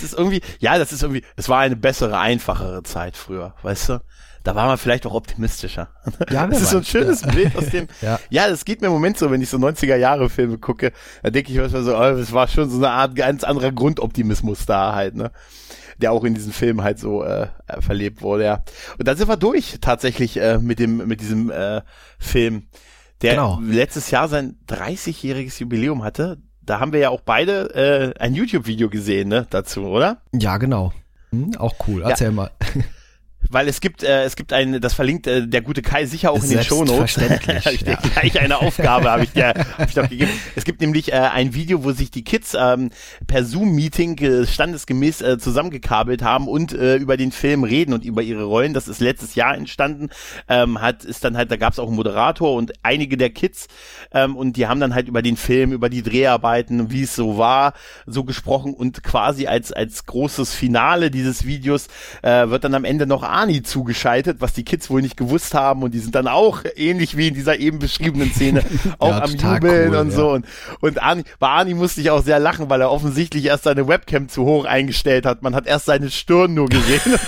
es war eine bessere, einfachere Zeit früher, weißt du? Da war man vielleicht auch optimistischer. Ja, das ist so ein schönes Bild aus dem, das geht mir im Moment so, wenn ich so 90er-Jahre-Filme gucke, da denke ich manchmal so, es war schon so eine Art ganz anderer Grundoptimismus da halt, ne? Der auch in diesen Filmen halt so verlebt wurde, ja. Und dann sind wir durch tatsächlich mit diesem Film, der letztes Jahr sein 30-jähriges Jubiläum hatte. Da haben wir ja auch beide ein YouTube-Video gesehen, ne, dazu, oder? Ja, genau. Auch cool. Erzähl mal. Weil es gibt das verlinkt der gute Kai sicher auch in den Shownotes. Selbstverständlich. Gleich eine Aufgabe habe ich doch gegeben. Es gibt nämlich ein Video, wo sich die Kids per Zoom-Meeting standesgemäß zusammengekabelt haben und über den Film reden und über ihre Rollen. Das ist letztes Jahr entstanden. Da gab es auch einen Moderator und einige der Kids und die haben dann halt über den Film, über die Dreharbeiten, wie es so war, so gesprochen und quasi als großes Finale dieses Videos wird dann am Ende noch Arnie zugeschaltet, was die Kids wohl nicht gewusst haben und die sind dann auch ähnlich wie in dieser eben beschriebenen Szene auch am Jubeln und so und bei Arnie musste ich auch sehr lachen, weil er offensichtlich erst seine Webcam zu hoch eingestellt hat. Man hat erst seine Stirn nur gesehen und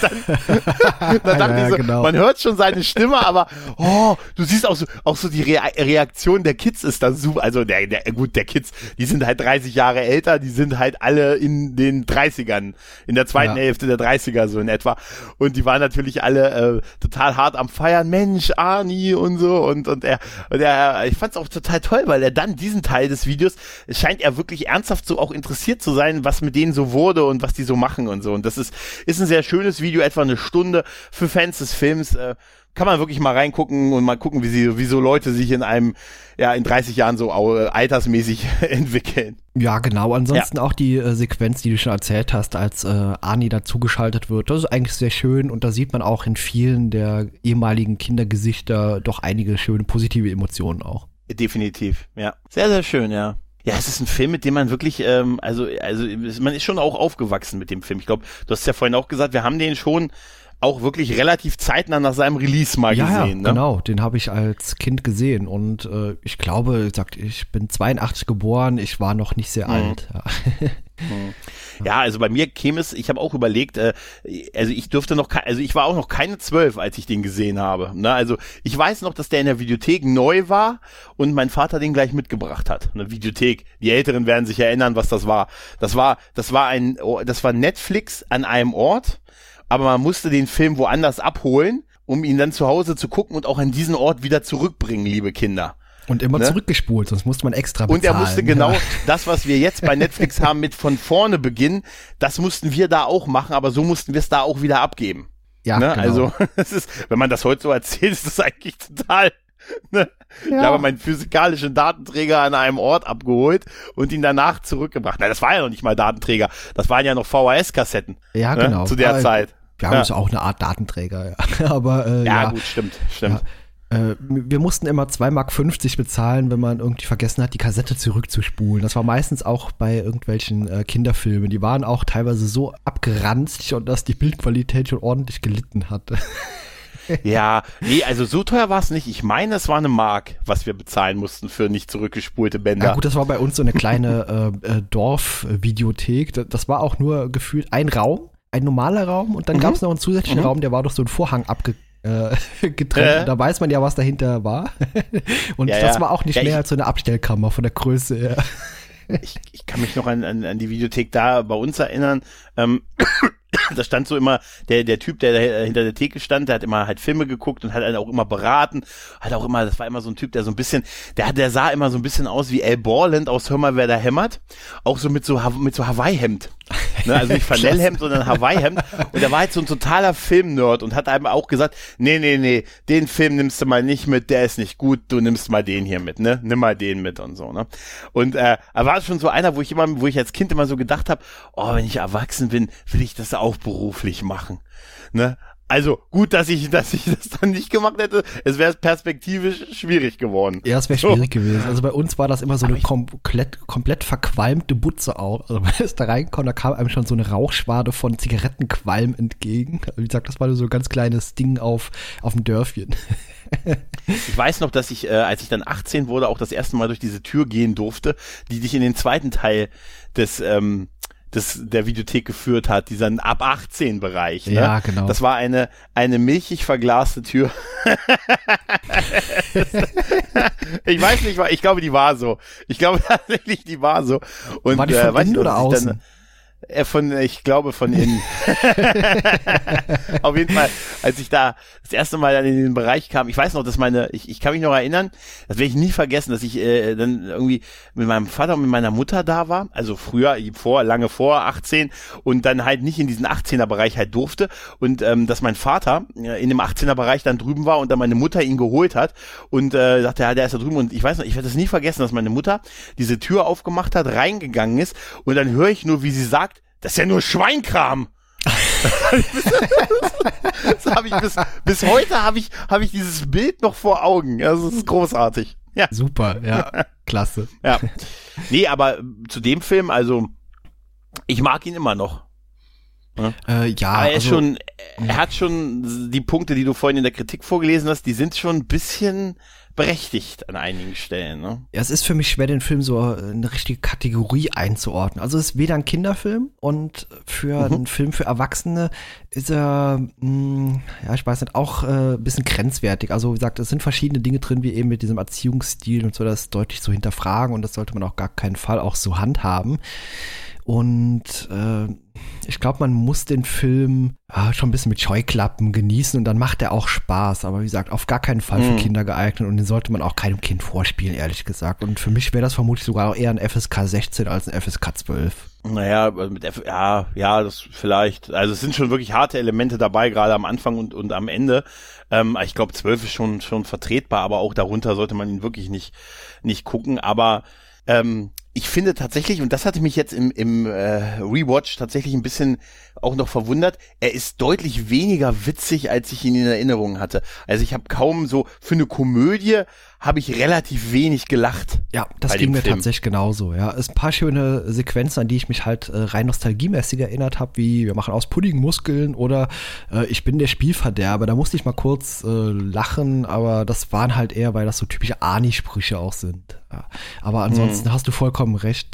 dann dachte ich so, genau. Man hört schon seine Stimme, aber du siehst auch so die Reaktion der Kids ist dann super, also der Kids, die sind halt 30 Jahre älter, die sind halt alle in den 30ern, in der zweiten Hälfte der 30er so in etwa und die waren natürlich alle total hart am Feiern, Mensch, Arnie und so und er, ich fand's auch total toll, weil er dann diesen Teil des Videos, scheint er wirklich ernsthaft so auch interessiert zu sein, was mit denen so wurde und was die so machen und so und das ist ein sehr schönes Video, etwa eine Stunde für Fans des Films, kann man wirklich mal reingucken und mal gucken, wie so Leute sich in 30 Jahren so altersmäßig entwickeln. Ja, genau. Ansonsten auch die Sequenz, die du schon erzählt hast, als Arnie dazugeschaltet wird. Das ist eigentlich sehr schön und da sieht man auch in vielen der ehemaligen Kindergesichter doch einige schöne positive Emotionen auch. Definitiv, ja. Sehr, sehr schön, ja. Ja, es ist ein Film, mit dem man wirklich, man ist schon auch aufgewachsen mit dem Film. Ich glaube, du hast ja vorhin auch gesagt, wir haben den schon auch wirklich relativ zeitnah nach seinem Release mal gesehen. Ja, genau, den habe ich als Kind gesehen und ich glaube, ich bin 82 geboren, ich war noch nicht sehr alt. Ja. Ja, also bei mir käme es, ich habe auch überlegt, ich war auch noch keine 12, als ich den gesehen habe. Ne? Also ich weiß noch, dass der in der Videothek neu war und mein Vater den gleich mitgebracht hat. Eine Videothek. Die Älteren werden sich erinnern, was das war. Das war Netflix an einem Ort. Aber man musste den Film woanders abholen, um ihn dann zu Hause zu gucken und auch an diesen Ort wieder zurückbringen, liebe Kinder. Und immer zurückgespult, sonst musste man extra bezahlen. Und er musste genau das, was wir jetzt bei Netflix haben, mit von vorne beginnen, das mussten wir da auch machen, aber so mussten wir es da auch wieder abgeben. Ja, ne? Genau. Also, wenn man das heute so erzählt, ist das eigentlich total... Ne? Ja. Ich habe meinen physikalischen Datenträger an einem Ort abgeholt und ihn danach zurückgebracht. Na, das war ja noch nicht mal Datenträger, das waren ja noch VHS-Kassetten. Ja, genau. Zu der Zeit. Wir haben uns auch eine Art Datenträger, ja. Aber, gut, stimmt. Ja. Wir mussten immer 2,50 Mark bezahlen, wenn man irgendwie vergessen hat, die Kassette zurückzuspulen. Das war meistens auch bei irgendwelchen Kinderfilmen. Die waren auch teilweise so abgeranzt, und dass die Bildqualität schon ordentlich gelitten hatte. Ja, nee, also so teuer war es nicht. Ich meine, es war 1 Mark, was wir bezahlen mussten für nicht zurückgespulte Bänder. Ja gut, das war bei uns so eine kleine Dorfvideothek. Das war auch nur gefühlt ein Raum, ein normaler Raum, und dann gab es noch einen zusätzlichen Raum, der war durch so einen Vorhang getrennt. Da weiß man ja, was dahinter war. Und das war auch nicht mehr als so eine Abstellkammer von der Größe her. Ich kann mich noch an die Videothek da bei uns erinnern. da stand so immer, der Typ, der hinter der Theke stand, der hat immer halt Filme geguckt und hat einen auch immer beraten, das war immer so ein Typ, der so ein bisschen, der sah immer so ein bisschen aus wie Al Borland aus Hör mal, wer da hämmert, auch so mit so Hawaii-Hemd. Ne, also nicht Flanellhemd, sondern Hawaii-Hemd. Und er war halt so ein totaler Film-Nerd und hat einem auch gesagt, nee, den Film nimmst du mal nicht mit, der ist nicht gut, du nimmst mal den hier mit, ne? Nimm mal den mit und so, ne? Und er war schon so einer, wo ich als Kind immer so gedacht habe, oh, wenn ich erwachsen bin, will ich das auch beruflich machen, ne? Also gut, dass ich das dann nicht gemacht hätte. Es wäre perspektivisch schwierig geworden. Ja, es wäre schwierig gewesen. Also bei uns war das immer so eine komplett verqualmte Butze auch. Also man ist da reingekommen, da kam einem schon so eine Rauchschwade von Zigarettenqualm entgegen. Wie gesagt, das war so ein ganz kleines Ding auf dem Dörfchen. Ich weiß noch, dass ich, als ich dann 18 wurde, auch das erste Mal durch diese Tür gehen durfte, die dich in den zweiten Teil der Videothek geführt hat, dieser ab 18 Bereich. Ne? Ja, genau. Das war eine milchig verglaste Tür. Ich weiß nicht, ich glaube, die war so. Ich glaube tatsächlich, die war so. Und, war die von innen oder außen? Ich glaube von innen. Auf jeden Fall, als ich da das erste Mal dann in den Bereich kam, ich weiß noch, dass ich kann mich noch erinnern, das werde ich nie vergessen, dass ich dann irgendwie mit meinem Vater und mit meiner Mutter da war, also früher, lange vor 18 und dann halt nicht in diesen 18er-Bereich halt durfte und dass mein Vater in dem 18er-Bereich dann drüben war und dann meine Mutter ihn geholt hat und sagte, ja, der ist da drüben und ich weiß noch, ich werde das nie vergessen, dass meine Mutter diese Tür aufgemacht hat, reingegangen ist und dann höre ich nur, wie sie sagt, das ist ja nur Schweinkram. Das habe ich bis heute habe ich dieses Bild noch vor Augen. Also es ist großartig. Ja. Super, ja, klasse. Ja. Nee, aber zu dem Film, also ich mag ihn immer noch. Ja, aber er hat schon die Punkte, die du vorhin in der Kritik vorgelesen hast, die sind schon ein bisschen berechtigt an einigen Stellen. Ne? Ja, es ist für mich schwer, den Film so eine richtige Kategorie einzuordnen. Also es ist weder ein Kinderfilm und für einen Film für Erwachsene ist er, ja, ich weiß nicht, auch ein bisschen grenzwertig. Also wie gesagt, es sind verschiedene Dinge drin, wie eben mit diesem Erziehungsstil und so, das deutlich so hinterfragen und das sollte man auf gar keinen Fall auch so handhaben. Und ich glaube, man muss den Film schon ein bisschen mit Scheuklappen genießen und dann macht er auch Spaß. Aber wie gesagt, auf gar keinen Fall für Kinder geeignet und den sollte man auch keinem Kind vorspielen, ehrlich gesagt. Und für mich wäre das vermutlich sogar auch eher ein FSK 16 als ein FSK 12. Naja, das vielleicht. Also es sind schon wirklich harte Elemente dabei, gerade am Anfang und am Ende. Ich glaube, 12 ist schon vertretbar, aber auch darunter sollte man ihn wirklich nicht gucken. Aber ich finde tatsächlich, und das hatte mich jetzt im Rewatch tatsächlich ein bisschen auch noch verwundert, er ist deutlich weniger witzig, als ich ihn in Erinnerung hatte. Also ich habe kaum so, für eine Komödie habe ich relativ wenig gelacht. Ja, das ging mir tatsächlich genauso. Ja, es sind ein paar schöne Sequenzen, an die ich mich halt rein nostalgiemäßig erinnert habe, wie wir machen aus Pudding Muskeln oder ich bin der Spielverderber. Da musste ich mal kurz lachen, aber das waren halt eher, weil das so typische Ani-Sprüche auch sind. Ja. Aber ansonsten hast du vollkommen recht.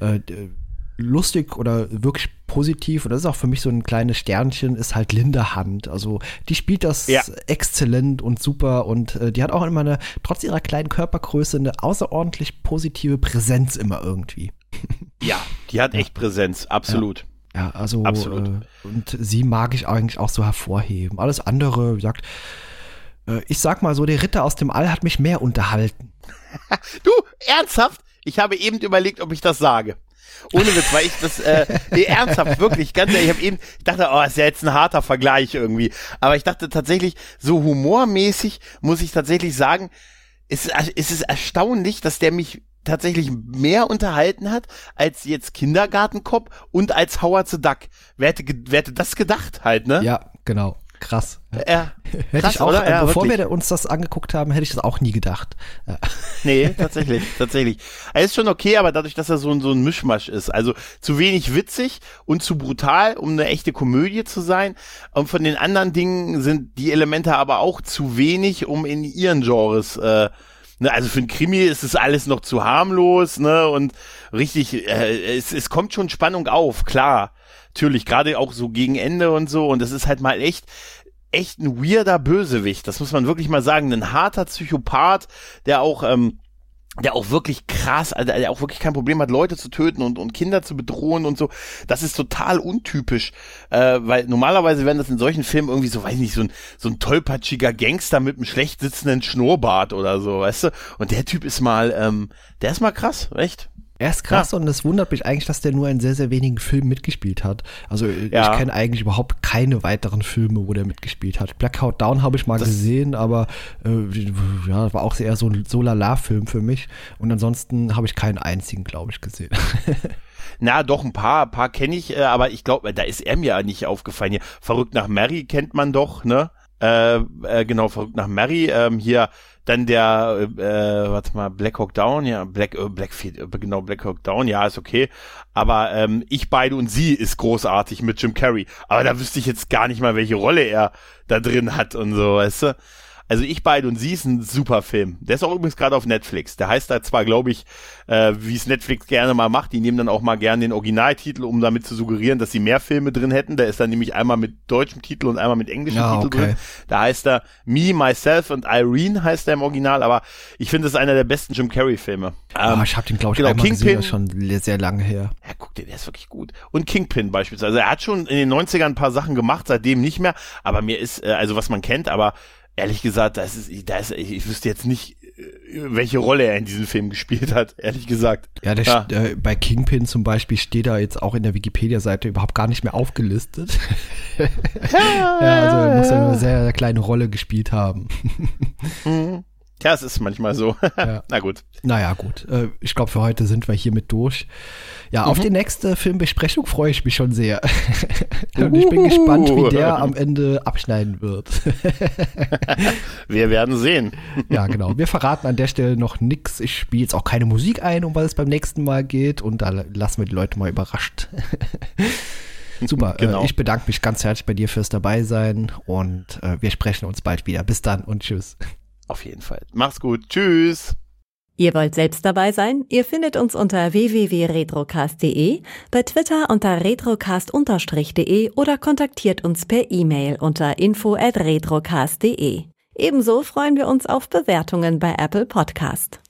Lustig oder wirklich positiv, und das ist auch für mich so ein kleines Sternchen, ist halt Linda Hunt. Also die spielt das exzellent und super und die hat auch immer trotz ihrer kleinen Körpergröße eine außerordentlich positive Präsenz immer irgendwie. Ja, die hat echt Präsenz, absolut. Ja, also absolut. Und sie mag ich eigentlich auch so hervorheben. Alles andere, wie gesagt, ich sag mal so, der Ritter aus dem All hat mich mehr unterhalten. Du, ernsthaft? Ich habe eben überlegt, ob ich das sage. Ohne Witz, weil ich das, ernsthaft, wirklich, ganz ehrlich, ich dachte, ist ja jetzt ein harter Vergleich irgendwie. Aber ich dachte tatsächlich, so humormäßig muss ich tatsächlich sagen, es ist erstaunlich, dass der mich tatsächlich mehr unterhalten hat, als jetzt Kindergartenkopf und als Howard the Duck. Wer hätte das gedacht halt, ne? Ja, genau. Krass. Ja. Hätte ich auch, ja, bevor wirklich. Wir uns das angeguckt haben, hätte ich das auch nie gedacht. Ja. Nee, tatsächlich. Er ist schon okay, aber dadurch, dass er so ein Mischmasch ist, also zu wenig witzig und zu brutal, um eine echte Komödie zu sein. Und von den anderen Dingen sind die Elemente aber auch zu wenig, um in ihren Genres, also für ein Krimi ist es alles noch zu harmlos, ne, und richtig, es kommt schon Spannung auf, klar. Natürlich, gerade auch so gegen Ende und so. Und das ist halt mal echt ein weirder Bösewicht. Das muss man wirklich mal sagen. Ein harter Psychopath, der auch der auch wirklich krass, also der auch wirklich kein Problem hat, Leute zu töten und Kinder zu bedrohen und so. Das ist total untypisch, weil normalerweise werden das in solchen Filmen irgendwie so, weiß ich nicht, so ein tollpatschiger Gangster mit einem schlecht sitzenden Schnurrbart oder so, weißt du? Und der Typ ist mal, der ist mal krass, echt. Er ist krass und es wundert mich eigentlich, dass der nur in sehr, sehr wenigen Filmen mitgespielt hat. Also ich kenne eigentlich überhaupt keine weiteren Filme, wo der mitgespielt hat. Blackout Down habe ich mal gesehen, aber war auch eher so ein So-Lala-Film für mich. Und ansonsten habe ich keinen einzigen, glaube ich, gesehen. Na, doch, ein paar kenne ich, aber ich glaube, da ist er mir nicht aufgefallen. Hier, Verrückt nach Mary kennt man doch, ne? Genau, Verrückt nach Mary, hier dann der, Black Hawk Down, ja, Black Hawk Down, ja, ist okay, aber Ich, beide und sie ist großartig mit Jim Carrey, aber da wüsste ich jetzt gar nicht mal, welche Rolle er da drin hat und so, weißt du. Also Ich, beide und sie ist ein super Film. Der ist auch übrigens gerade auf Netflix. Der heißt da zwar, glaube ich, wie es Netflix gerne mal macht, die nehmen dann auch mal gerne den Originaltitel, um damit zu suggerieren, dass sie mehr Filme drin hätten. Der ist dann nämlich einmal mit deutschem Titel und einmal mit englischem Titel drin. Da heißt er Me, Myself and Irene heißt er im Original, aber ich finde, das ist einer der besten Jim Carrey-Filme. Ich habe den, glaube ich, einmal gesehen, das ist schon sehr lange her. Ja, guck dir, der ist wirklich gut. Und Kingpin beispielsweise. Also er hat schon in den 90ern ein paar Sachen gemacht, seitdem nicht mehr, aber mir ist, also was man kennt, aber ehrlich gesagt, ich wüsste jetzt nicht, welche Rolle er in diesem Film gespielt hat, ehrlich gesagt. Ja, bei Kingpin zum Beispiel steht da jetzt auch in der Wikipedia-Seite überhaupt gar nicht mehr aufgelistet. Also er muss ja eine sehr, sehr kleine Rolle gespielt haben. Ja, es ist manchmal so. Ja. Na gut. Naja, gut. Ich glaube, für heute sind wir hiermit durch. Ja, auf die nächste Filmbesprechung freue ich mich schon sehr. Und ich bin gespannt, wie der am Ende abschneiden wird. Wir werden sehen. Ja, genau. Wir verraten an der Stelle noch nichts. Ich spiele jetzt auch keine Musik ein, um was es beim nächsten Mal geht. Und da lassen wir die Leute mal überrascht. Super. Genau. Ich bedanke mich ganz herzlich bei dir fürs Dabeisein. Und wir sprechen uns bald wieder. Bis dann und tschüss. Auf jeden Fall. Mach's gut. Tschüss. Ihr wollt selbst dabei sein? Ihr findet uns unter www.retrocast.de, bei Twitter unter retrocast_de oder kontaktiert uns per E-Mail unter info@retrocast.de. Ebenso freuen wir uns auf Bewertungen bei Apple Podcast.